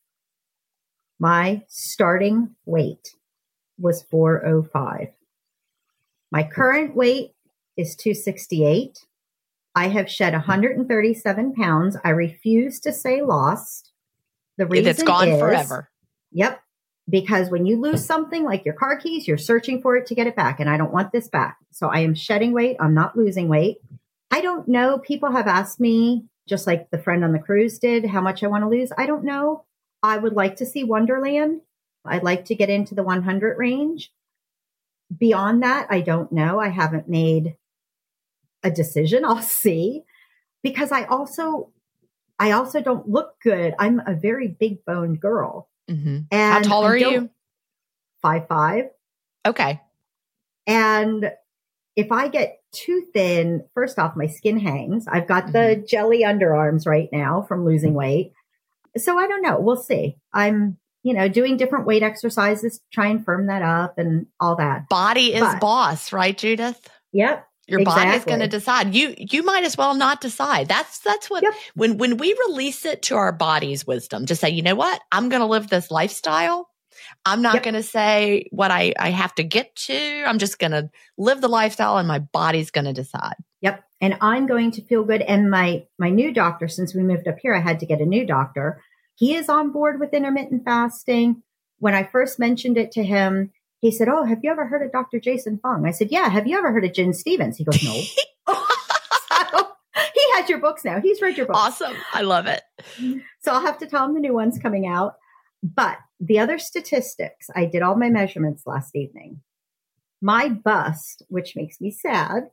My starting weight was 405. My current weight is 268. I have shed 137 pounds. I refuse to say lost. The reason it's gone forever. Yep. Because when you lose something like your car keys, you're searching for it to get it back. And I don't want this back. So I am shedding weight. I'm not losing weight. I don't know. People have asked me, just like the friend on the cruise did, how much I want to lose. I don't know. I would like to see Wonderland. I'd like to get into the 100 range. Beyond that, I don't know. I haven't made a decision. I'll see. Because I also don't look good. I'm a very big boned girl. Mm-hmm. And how tall are you? 5'5". Okay. And if I get too thin, first off, my skin hangs. I've got the jelly underarms right now from losing weight. So I don't know. We'll see. I'm doing different weight exercises to try and firm that up and all that. Body is boss, right, Judith? Yep. Your body is going to decide. You might as well not decide. That's what, when we release it to our body's wisdom, just say, you know what? I'm going to live this lifestyle. I'm not going to say what I have to get to. I'm just going to live the lifestyle and my body's going to decide. Yep. And I'm going to feel good. And my new doctor, since we moved up here, I had to get a new doctor. He is on board with intermittent fasting. When I first mentioned it to him, he said, oh, have you ever heard of Dr. Jason Fung? I said, yeah. Have you ever heard of Jen Stevens? He goes, no. So he has your books now. He's read your books. Awesome. I love it. So I'll have to tell him the new one's coming out. But the other statistics, I did all my measurements last evening. My bust, which makes me sad,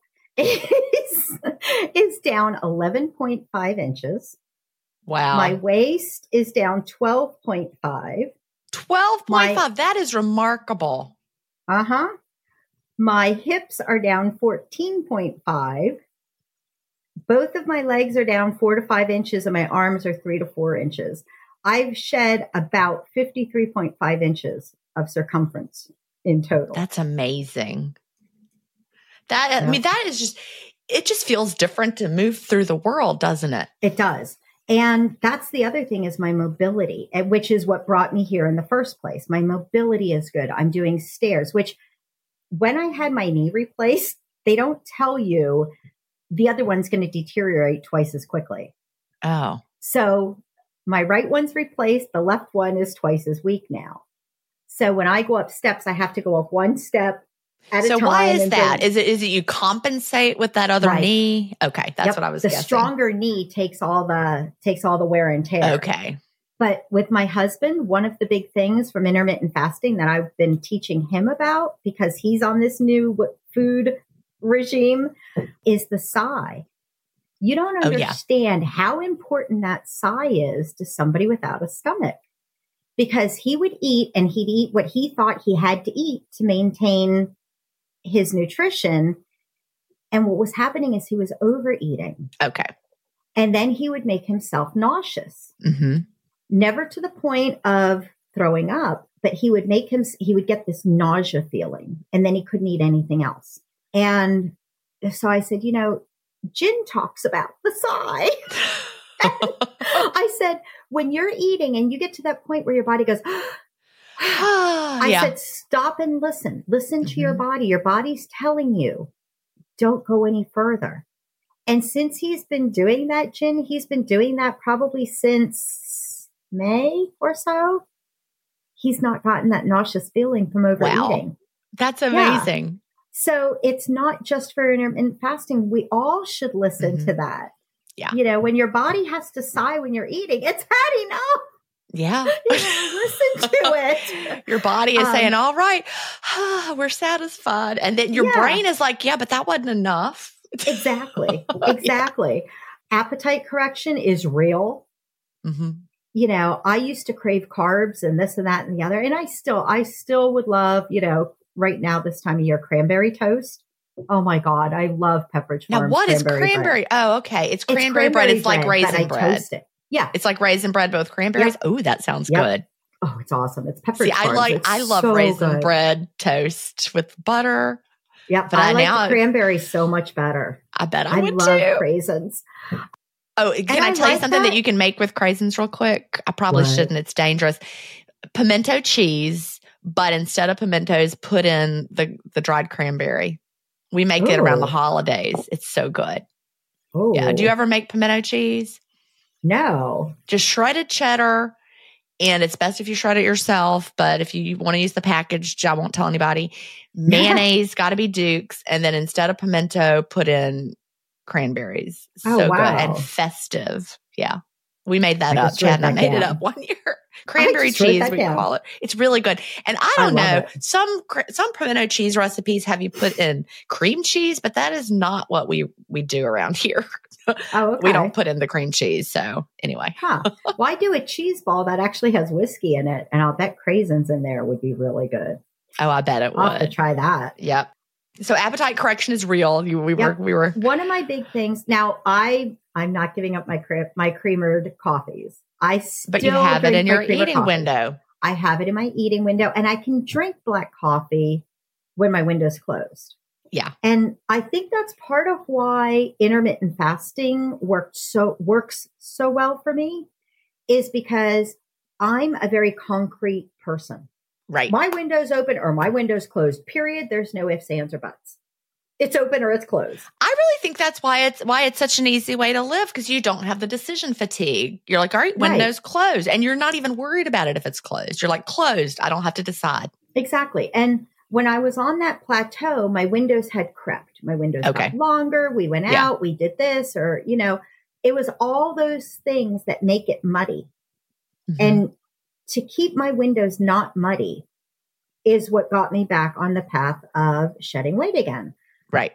is down 11.5 inches. Wow. My waist is down 12.5. 12.5. That is remarkable. Uh-huh. My hips are down 14.5. Both of my legs are down 4 to 5 inches and my arms are 3 to 4 inches. I've shed about 53.5 inches of circumference in total. That's amazing. I mean, that is just, it just feels different to move through the world, doesn't it? It does. And that's the other thing is my mobility, which is what brought me here in the first place. My mobility is good. I'm doing stairs, which when I had my knee replaced, they don't tell you the other one's going to deteriorate twice as quickly. Oh. So my right one's replaced. The left one is twice as weak now. So when I go up steps, I have to go up one step at a time. So why is that? Is it you compensate with that other knee? Okay, that's what I was guessing. The stronger knee takes all the wear and tear. Okay. But with my husband, one of the big things from intermittent fasting that I've been teaching him about, because he's on this new food regime, is the sigh. You don't understand how important that sigh is to somebody without a stomach. Because he would eat and he'd eat what he thought he had to eat to maintain his nutrition. And what was happening is he was overeating. Okay. And then he would make himself nauseous. Mm-hmm. Never to the point of throwing up, but he would get this nausea feeling and then he couldn't eat anything else. And so I said, Jen talks about the sigh. I said, when you're eating and you get to that point where your body goes, I said, stop and listen. Listen to your body. Your body's telling you, don't go any further. And since he's been doing that, Jen, he's been doing that probably since May or so. He's not gotten that nauseous feeling from overeating. Wow. That's amazing. Yeah. So it's not just for intermittent fasting. We all should listen to that. Yeah. When your body has to sigh when you're eating, it's had enough. Yeah. Listen to it. Your body is saying, all right, we're satisfied. And then your brain is like, yeah, but that wasn't enough. Exactly. Exactly. Appetite correction is real. Mm-hmm. I used to crave carbs and this and that and the other. And I still would love, right now, this time of year, cranberry toast. Oh my God. I love Pepperidge Farm. Now, what is cranberry? Oh, okay. It's cranberry bread. It's like raisin bread. Toast it. Yeah. It's like raisin bread, but with cranberries. Yep. Oh, that sounds good. Oh, it's awesome. It's Pepperidge Farm. I love so raisin bread toast with butter. Yeah. But I like the cranberry so much better. I bet I would love too. Raisins. Oh, can I tell you something that you can make with craisins real quick? I probably shouldn't. It's dangerous. Pimento cheese, but instead of pimentos, put in the dried cranberry. We make it around the holidays. It's so good. Oh. Yeah. Do you ever make pimento cheese? No. Just shredded cheddar. And it's best if you shred it yourself. But if you want to use the package, I won't tell anybody. Mayonnaise, got to be Duke's. And then instead of pimento, put in cranberries. So good and festive. Yeah. We made that up. Chad and I made it up one year. Cranberry cheese, we call it. It's really good. And I don't know, some pimento cheese recipes have you put in cream cheese, but that is not what we do around here. Oh, okay. We don't put in the cream cheese. So anyway. Well, I do a cheese ball that actually has whiskey in it. And I'll bet craisins in there would be really good. Oh, I bet it would. I'll have to try that. Yep. So appetite correction is real. We were. One of my big things. Now, I'm not giving up my creamered coffees. But you have it in your eating window. I have it in my eating window, and I can drink black coffee when my window's closed. Yeah. And I think that's part of why intermittent fasting works so well for me, is because I'm a very concrete person. Right. My window's open or my window's closed, period. There's no ifs, ands, or buts. It's open or it's closed. I really think that's why it's such an easy way to live, because you don't have the decision fatigue. You're like, all right, window's closed, and you're not even worried about it if it's closed. You're like, closed. I don't have to decide. Exactly. And when I was on that plateau, my windows had crept. My windows got longer. We went out. We did this, or, it was all those things that make it muddy. Mm-hmm. And to keep my windows not muddy is what got me back on the path of shedding weight again. Right.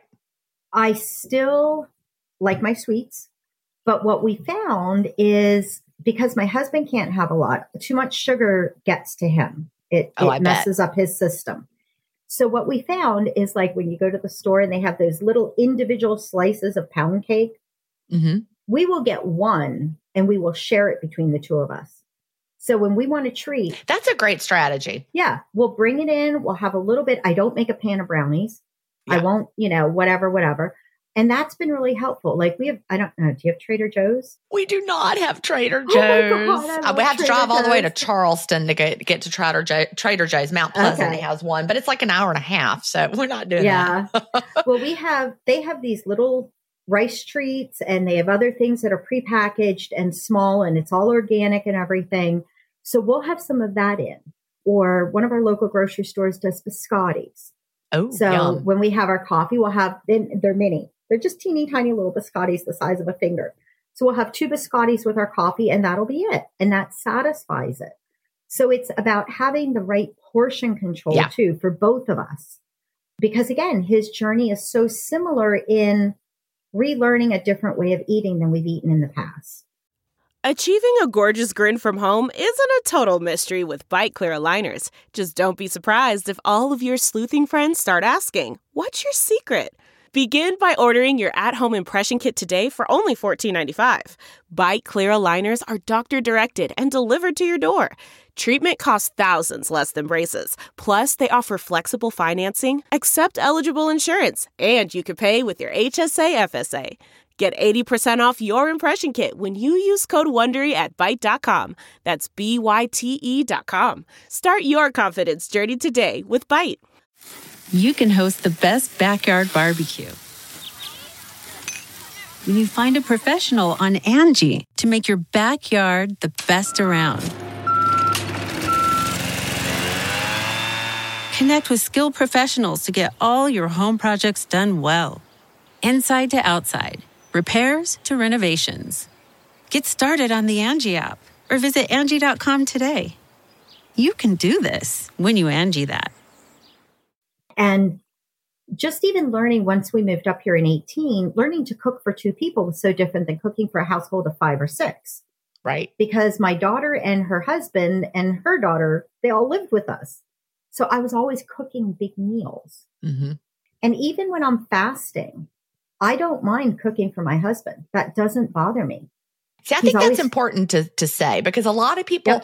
I still like my sweets, but what we found is, because my husband can't have a lot, too much sugar gets to him. It messes up his system. So what we found is, like, when you go to the store and they have those little individual slices of pound cake, mm-hmm. we will get one and we will share it between the two of us. So when we want a treat. That's a great strategy. Yeah. We'll bring it in. We'll have a little bit. I don't make a pan of brownies. Yeah. I won't, whatever. And that's been really helpful. Like, we have, I don't know, do you have Trader Joe's? We do not have Trader Joe's. Oh God, we have to drive all the way to Charleston to get to Trader Joe's. Mount Pleasant has one, but it's like an hour and a half. So we're not doing that. Well, they have these little rice treats, and they have other things that are prepackaged and small, and it's all organic and everything. So we'll have some of that in. Or one of our local grocery stores does biscottis. Oh, so yum. When we have our coffee, we'll have, they're mini. They're just teeny tiny little biscottis the size of a finger. So we'll have 2 biscottis with our coffee, and that'll be it. And that satisfies it. So it's about having the right portion control too for both of us. Because again, his journey is so similar in relearning a different way of eating than we've eaten in the past. Achieving a gorgeous grin from home isn't a total mystery with Bite Clear aligners. Just don't be surprised if all of your sleuthing friends start asking, what's your secret? Begin by ordering your at-home impression kit today for only $14.95. Bite Clear aligners are doctor-directed and delivered to your door. Treatment costs thousands less than braces. Plus, they offer flexible financing, accept eligible insurance, and you can pay with your HSA FSA. Get 80% off your impression kit when you use code WONDERY at Byte.com. That's BYTE.com. Start your confidence journey today with Byte. You can host the best backyard barbecue when you find a professional on Angie to make your backyard the best around. Connect with skilled professionals to get all your home projects done well. Inside to outside, repairs to renovations. Get started on the Angie app or visit Angie.com today. You can do this when you Angie that. And just even learning, once we moved up here in 18, learning to cook for 2 people was so different than cooking for a household of 5 or 6. Right. Because my daughter and her husband and her daughter, they all lived with us. So I was always cooking big meals. Mm-hmm. And even when I'm fasting, I don't mind cooking for my husband. That doesn't bother me. See, I think that's important to say, because a lot of people,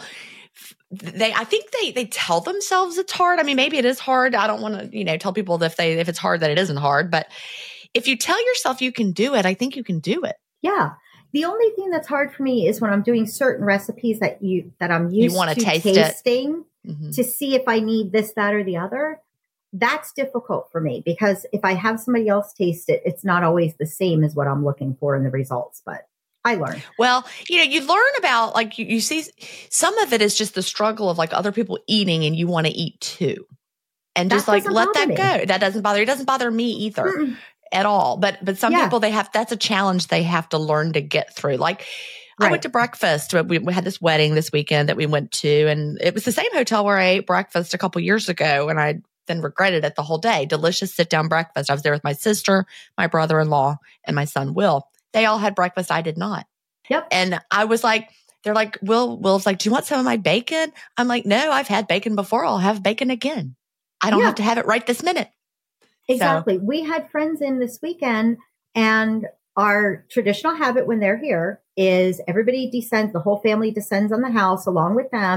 I think they tell themselves it's hard. I mean, maybe it is hard. I don't want to, tell people that if it's hard that it isn't hard. But if you tell yourself you can do it, I think you can do it. Yeah. The only thing that's hard for me is when I'm doing certain recipes that I'm used to tasting to see if I need this, that, or the other. That's difficult for me, because if I have somebody else taste it, it's not always the same as what I'm looking for in the results. But I learn. Well, you learn about, like, you see some of it is just the struggle of, like, other people eating and you want to eat too. And just let that go. That doesn't bother. It doesn't bother me either at all. But some people, that's a challenge they have to learn to get through. Like, I went to breakfast. We had this wedding this weekend that we went to, and it was the same hotel where I ate breakfast a couple years ago. And I then regretted it the whole day. Delicious sit-down breakfast. I was there with my sister, my brother-in-law, and my son, Will. They all had breakfast. I did not. Yep. And I was like, they're like, Will's like, do you want some of my bacon? I'm like, no, I've had bacon before. I'll have bacon again. I don't have to have it right this minute. Exactly. So, we had friends in this weekend, and our traditional habit when they're here is everybody descends, the whole family descends on the house along with them.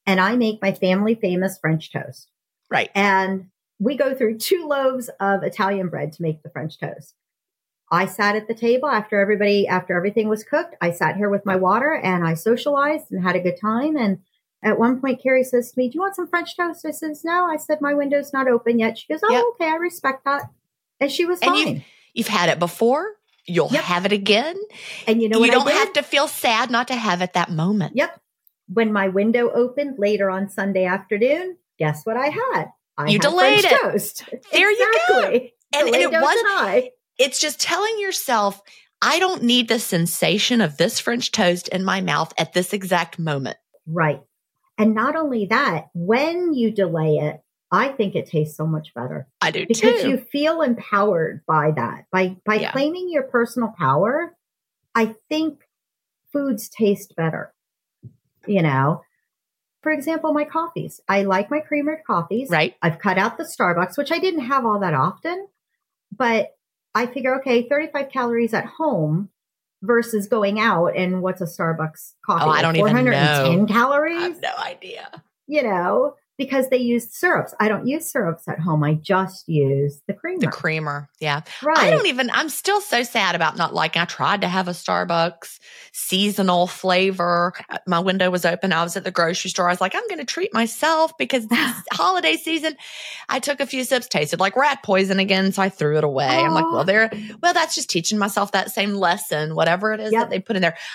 and I make my family famous French toast. Right. And we go through 2 loaves of Italian bread to make the French toast. I sat at the table after everything was cooked. I sat here with my water and I socialized and had a good time. And at one point, Carrie says to me, "Do you want some French toast?" I says, "No." I said, "My window's not open yet." She goes, "Oh, Yep. Okay, I respect that." And she was And fine. you've had it before. You'll Yep. have it again. And you know You what don't I did? have to feel sad not to have it that moment. Yep. When my window opened later on Sunday afternoon, guess what I had? I You had delayed French it. toast. There you go. Exactly. And Delayed it dose was- and I. It's just telling yourself, I don't need the sensation of this French toast in my mouth at this exact moment. Right. And not only that, when you delay it, I think it tastes so much better I do because too. you feel empowered by that. By Yeah. claiming your personal power, I think foods taste better. You know, for example, my coffees. I like my creamered coffees. Right. I've cut out the Starbucks, which I didn't have all that often, but I figure, okay, 35 calories at home versus going out and what's a Starbucks coffee? Oh, I don't even 410 know. calories? I have no idea. You know, because they used syrups. I don't use syrups at home. I just use the creamer. The creamer. Yeah. Right. I'm still so sad about not liking, I tried to have a Starbucks seasonal flavor. My window was open. I was at the grocery store. I was like, I'm going to treat myself because it's holiday season. I took a few sips, tasted like rat poison again. So I threw it away. I'm like, well, that's just teaching myself that same lesson, whatever it is that they put in there.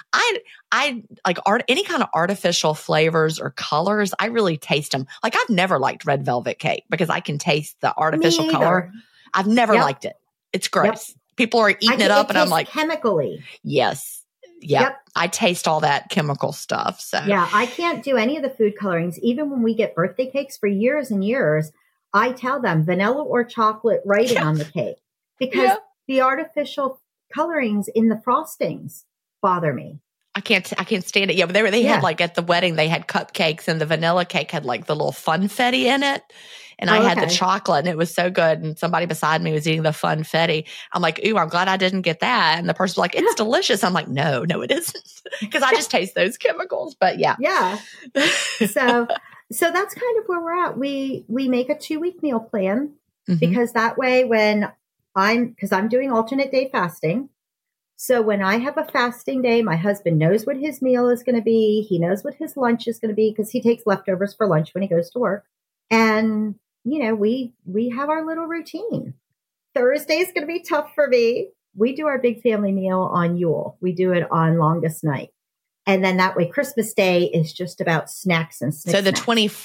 I like any kind of artificial flavors or colors. I really taste them. Like I've never liked red velvet cake because I can taste the artificial Me color. either. I've never Yep. liked it. It's gross. People are eating it up and I'm like, chemically. yes. Yeah. Yep. I taste all that chemical stuff. So Yeah, I can't do any of the food colorings. Even when we get birthday cakes for years and years, I tell them vanilla or chocolate writing on the cake because the artificial colorings in the frostings bother me. I can't stand it. Yeah, but they had like at the wedding, they had cupcakes and the vanilla cake had like the little funfetti in it. And I had the chocolate and it was so good. And somebody beside me was eating the funfetti. I'm like, ooh, I'm glad I didn't get that. And the person was like, it's delicious. I'm like, no, it isn't. Because I just taste those chemicals. But yeah. Yeah. So that's kind of where we're at. We make a 2-week meal plan because that way because I'm doing alternate day fasting. So when I have a fasting day, my husband knows what his meal is going to be. He knows what his lunch is going to be because he takes leftovers for lunch when he goes to work. And, you know, we have our little routine. Thursday is going to be tough for me. We do our big family meal on Yule. We do it on longest night. And then that way, Christmas Day is just about snacks and snacks. So the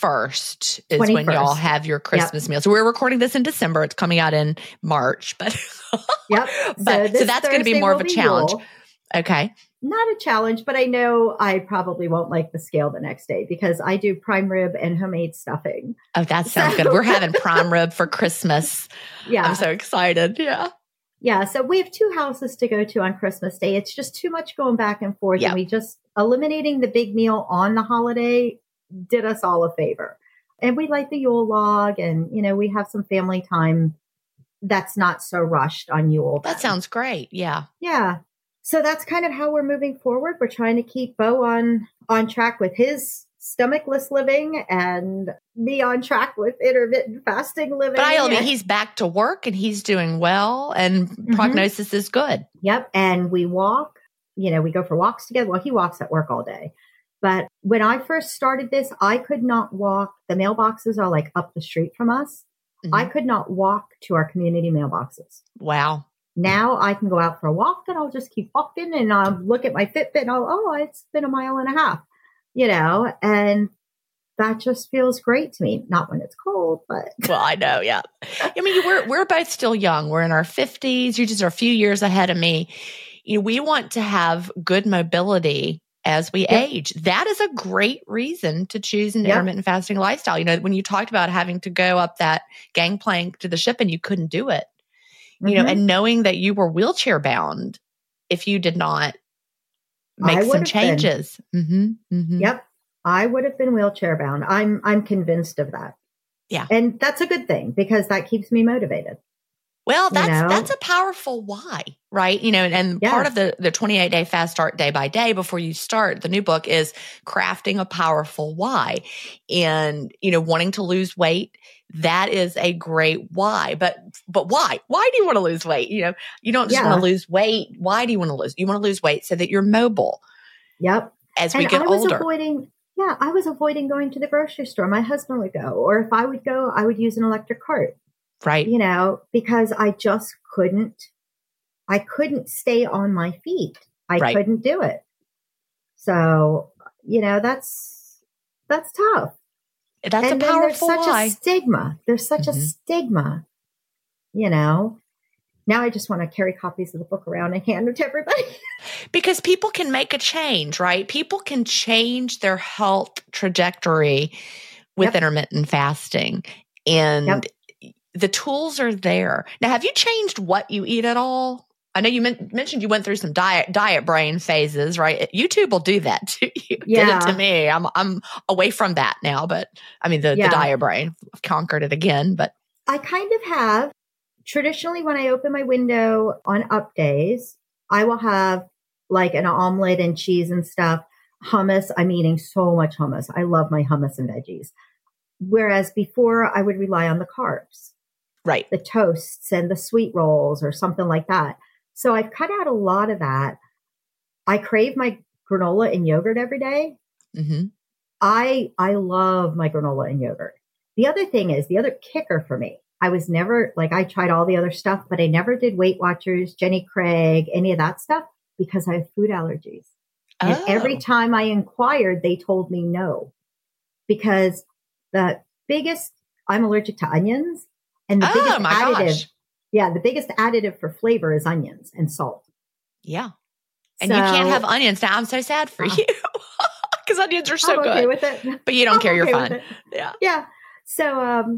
21st is when y'all have your Christmas meal. So we're recording this in December. It's coming out in March, but yep. So that's going to be more of a challenge. Yule. Okay. Not a challenge, but I know I probably won't like the scale the next day because I do prime rib and homemade stuffing. Oh, that sounds good. We're having prime rib for Christmas. Yeah. I'm so excited. Yeah. Yeah. So we have 2 houses to go to on Christmas Day. It's just too much going back and forth. Yeah. And we just eliminating the big meal on the holiday did us all a favor. And we light the Yule log and, you know, we have some family time that's not so rushed on Yule. That sounds great. Yeah. Yeah. So that's kind of how we're moving forward. We're trying to keep Bo on track with his stomachless living and me on track with intermittent fasting living. But I mean, he's back to work and he's doing well and prognosis is good. Yep. And we walk, you know, we go for walks together. Well, he walks at work all day. But when I first started this, I could not walk. The mailboxes are like up the street from us. I could not walk to our community mailboxes. Wow. Now I can go out for a walk and I'll just keep walking and I'll look at my Fitbit and it's been a mile and a half, you know, and that just feels great to me. Not when it's cold, but. Well, I know. Yeah. I mean, we're both still young. We're in our 50s. You just are a few years ahead of me. You know, we want to have good mobility as we age. That is a great reason to choose an intermittent fasting lifestyle. You know, when you talked about having to go up that gangplank to the ship and you couldn't do it, you know, and knowing that you were wheelchair bound if you did not make some changes. Yep. I would have been wheelchair bound. I'm convinced of that. Yeah. And that's a good thing because that keeps me motivated. Well, that's a powerful why, right? And part of the 28-day fast start day by day before you start the new book is crafting a powerful why. And, wanting to lose weight, that is a great why. But why? Why do you want to lose weight? You don't just want to lose weight. Why do you want to lose? You want to lose weight so that you're mobile. Yep. As we get older. I was avoiding going to the grocery store. My husband would go, or if I would go, I would use an electric cart. Right. Because I just couldn't stay on my feet. I couldn't do it. So, that's tough. That's a powerful there's such why. a stigma. There's such a stigma, Now I just want to carry copies of the book around and hand it to everybody. Because people can make a change, right? People can change their health trajectory with intermittent fasting. And the tools are there. Now, have you changed what you eat at all? I know you mentioned you went through some diet brain phases, right? YouTube will do that to you. Yeah. Did it to me. I'm away from that now, but the diet brain, I've conquered it again. But I kind of have. Traditionally, when I open my window on up days, I will have like an omelet and cheese and stuff. Hummus. I'm eating so much hummus. I love my hummus and veggies. Whereas before I would rely on the carbs. Right. The toasts and the sweet rolls or something like that. So I've cut out a lot of that. I crave my granola and yogurt every day. Mm-hmm. I love my granola and yogurt. The other thing is, the other kicker for me, I was never, I tried all the other stuff, but I never did Weight Watchers, Jenny Craig, any of that stuff because I have food allergies. Oh. And every time I inquired, they told me no. Because I'm allergic to onions. And the biggest additive, the biggest additive for flavor is onions and salt. Yeah. And you can't have onions. Now I'm so sad for you because onions are so I'm okay good. with it. But you don't care. You're fine. Yeah. Yeah. So,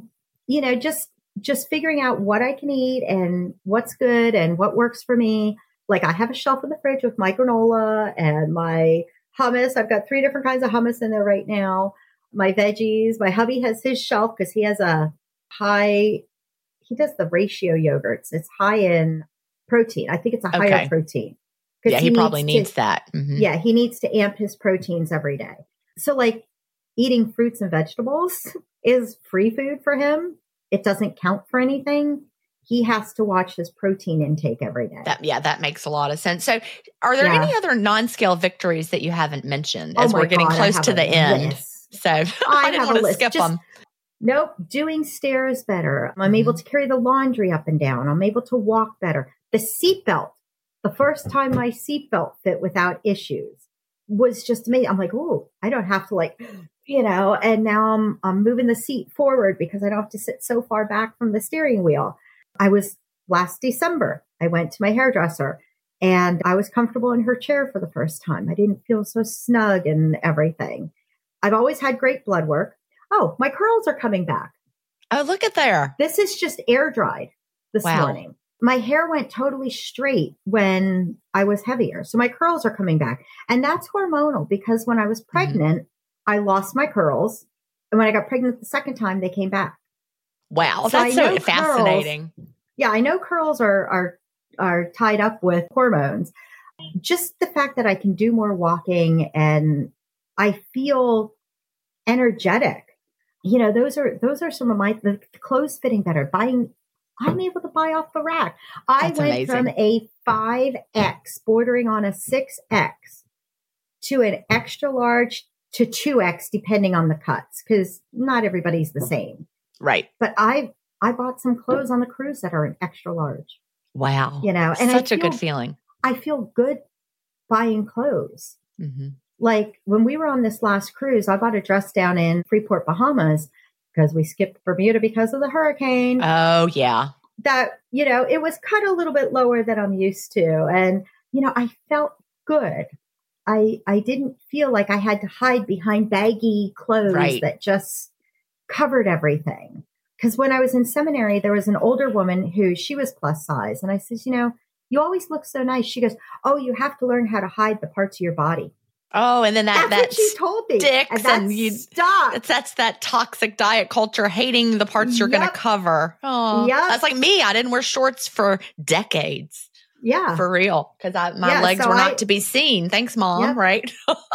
just figuring out what I can eat and what's good and what works for me. Like I have a shelf in the fridge with my granola and my hummus. I've got 3 different kinds of hummus in there right now. My veggies. My hubby has his shelf because he has he does the ratio yogurts. It's high in protein. I think it's a higher protein. Yeah, he probably needs that. Mm-hmm. Yeah, he needs to amp his proteins every day. So eating fruits and vegetables is free food for him. It doesn't count for anything. He has to watch his protein intake every day. That makes a lot of sense. So are there any other non-scale victories that you haven't mentioned as we're getting close to the end? List. So I didn't want to skip them. Nope. Doing stairs better. I'm able to carry the laundry up and down. I'm able to walk better. The seatbelt. The first time my seatbelt fit without issues was just amazing. I'm like, oh, I don't have to and now I'm moving the seat forward because I don't have to sit so far back from the steering wheel. Last December, I went to my hairdresser and I was comfortable in her chair for the first time. I didn't feel so snug and everything. I've always had great blood work. Oh, my curls are coming back. Oh, look at there. This is just air dried this morning. My hair went totally straight when I was heavier. So my curls are coming back. And that's hormonal because when I was pregnant, I lost my curls. And when I got pregnant the second time, they came back. Wow. So that's so fascinating. I know curls are tied up with hormones. Just the fact that I can do more walking and I feel energetic. Those are some of the clothes fitting better. I'm able to buy off the rack. I went from a 5X bordering on a 6X to an extra large to 2X, depending on the cuts, because not everybody's the same. Right. But I bought some clothes on the cruise that are an extra large. Wow. And such a good feeling. I feel good buying clothes. Mm-hmm. Like when we were on this last cruise, I bought a dress down in Freeport, Bahamas, because we skipped Bermuda because of the hurricane. Oh, yeah. That, it was cut a little bit lower than I'm used to. And, I felt good. I didn't feel like I had to hide behind baggy clothes that just covered everything. Because when I was in seminary, there was an older woman she was plus size. And I says, you always look so nice. She goes, oh, you have to learn how to hide the parts of your body. Oh, and then that's what she told me. Sticks that's that toxic diet culture, hating the parts you're going to cover. Oh, that's like me. I didn't wear shorts for decades. Yeah. For real. Because my legs were not to be seen. Thanks, Mom. Right?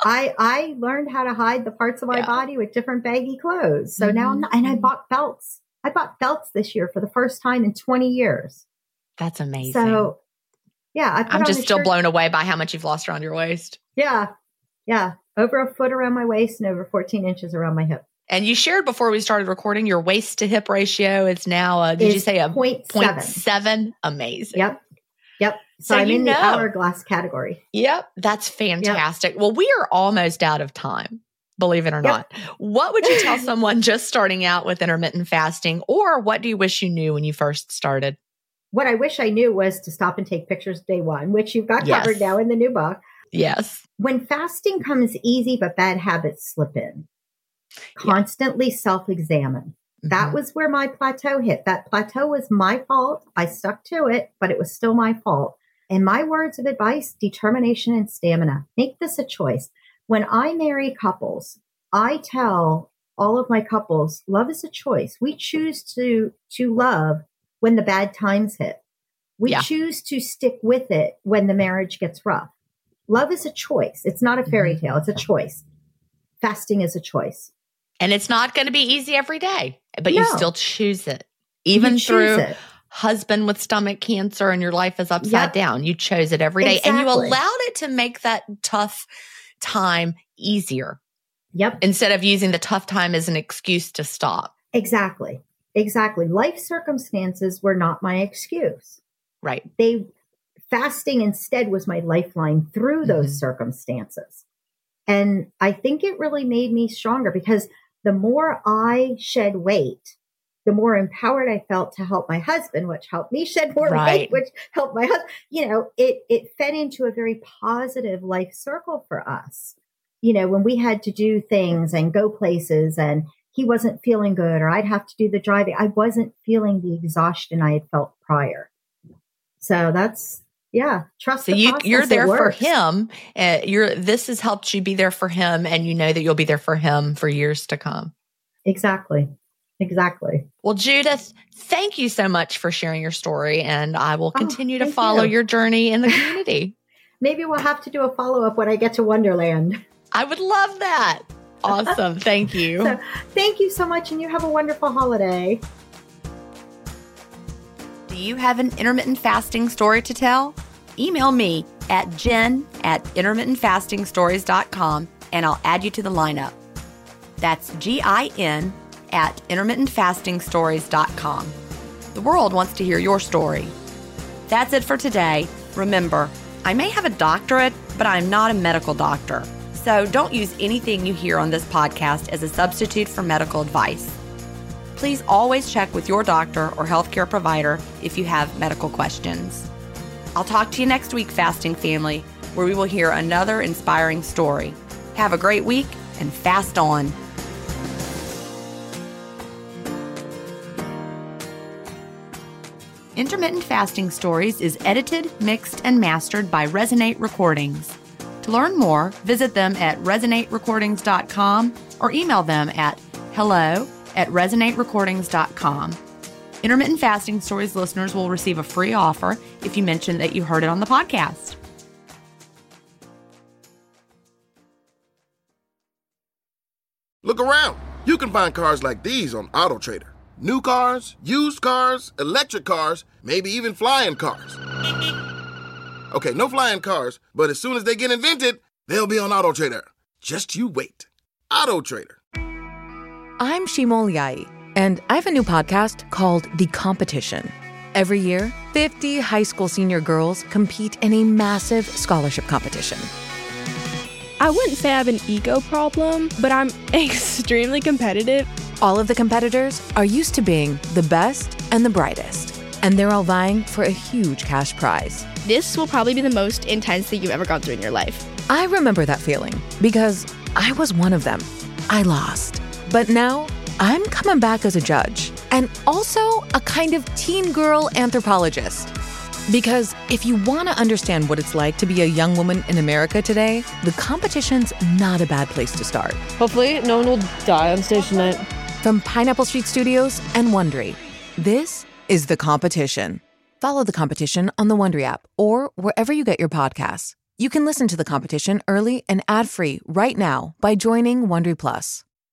I learned how to hide the parts of my body with different baggy clothes. So now I'm not, and I bought belts. I bought belts this year for the first time in 20 years. That's amazing. So, yeah. I'm just still blown away by how much you've lost around your waist. Yeah. Yeah. Over a foot around my waist and over 14 inches around my hip. And you shared before we started recording, your waist to hip ratio is now, did you say a 0.7? Amazing. Yep. So I'm in the hourglass category. Yep. That's fantastic. Yep. Well, we are almost out of time, believe it or not. What would you tell someone just starting out with intermittent fasting, or what do you wish you knew when you first started? What I wish I knew was to stop and take pictures day one, which you've got covered now in the new book. Yes. When fasting comes easy, but bad habits slip in, constantly self-examine. That was where my plateau hit. That plateau was my fault. I stuck to it, but it was still my fault. And my words of advice, determination and stamina. Make this a choice. When I marry couples, I tell all of my couples, love is a choice. We choose to love when the bad times hit. We choose to stick with it when the marriage gets rough. Love is a choice. It's not a fairy tale. It's a choice. Fasting is a choice. And it's not going to be easy every day, but you still choose it. Even through husband with stomach cancer and your life is upside down. You chose it every day. And you allowed it to make that tough time easier. Yep. Instead of using the tough time as an excuse to stop. Exactly. Life circumstances were not my excuse. Right. Fasting instead was my lifeline through those circumstances. And I think it really made me stronger because the more I shed weight, the more empowered I felt to help my husband, which helped me shed more weight, which helped my husband. It fed into a very positive life circle for us. When we had to do things and go places and he wasn't feeling good or I'd have to do the driving, I wasn't feeling the exhaustion I had felt prior. So that's, trust the process. You're there for him. This has helped you be there for him, and you know that you'll be there for him for years to come. Exactly. Well, Judith, thank you so much for sharing your story, and I will continue to follow your journey in the community. Maybe we'll have to do a follow-up when I get to Wonderland. I would love that. Awesome. Thank you. So, thank you so much, and you have a wonderful holiday. Do you have an intermittent fasting story to tell? Email me at jen@intermittentfastingstories.com and I'll add you to the lineup. That's GIN@intermittentfastingstories.com. The world wants to hear your story. That's it for today. Remember, I may have a doctorate, but I'm not a medical doctor. So don't use anything you hear on this podcast as a substitute for medical advice. Please always check with your doctor or healthcare provider if you have medical questions. I'll talk to you next week, Fasting Family, where we will hear another inspiring story. Have a great week and fast on. Intermittent Fasting Stories is edited, mixed, and mastered by Resonate Recordings. To learn more, visit them at resonaterecordings.com or email them at hello@resonaterecordings.com. Intermittent Fasting Stories listeners will receive a free offer if you mention that you heard it on the podcast. Look around. You can find cars like these on AutoTrader. New cars, used cars, electric cars, maybe even flying cars. Okay, no flying cars, but as soon as they get invented, they'll be on AutoTrader. Just you wait. AutoTrader. I'm Shimol Yai, and I have a new podcast called The Competition. Every year, 50 high school senior girls compete in a massive scholarship competition. I wouldn't say I have an ego problem, but I'm extremely competitive. All of the competitors are used to being the best and the brightest, and they're all vying for a huge cash prize. This will probably be the most intense thing you've ever gone through in your life. I remember that feeling because I was one of them. I lost. But now I'm coming back as a judge and also a kind of teen girl anthropologist. Because if you want to understand what it's like to be a young woman in America today, The Competition's not a bad place to start. Hopefully, no one will die on stage tonight. From Pineapple Street Studios and Wondery, this is The Competition. Follow The Competition on the Wondery app or wherever you get your podcasts. You can listen to The Competition early and ad-free right now by joining Wondery Plus.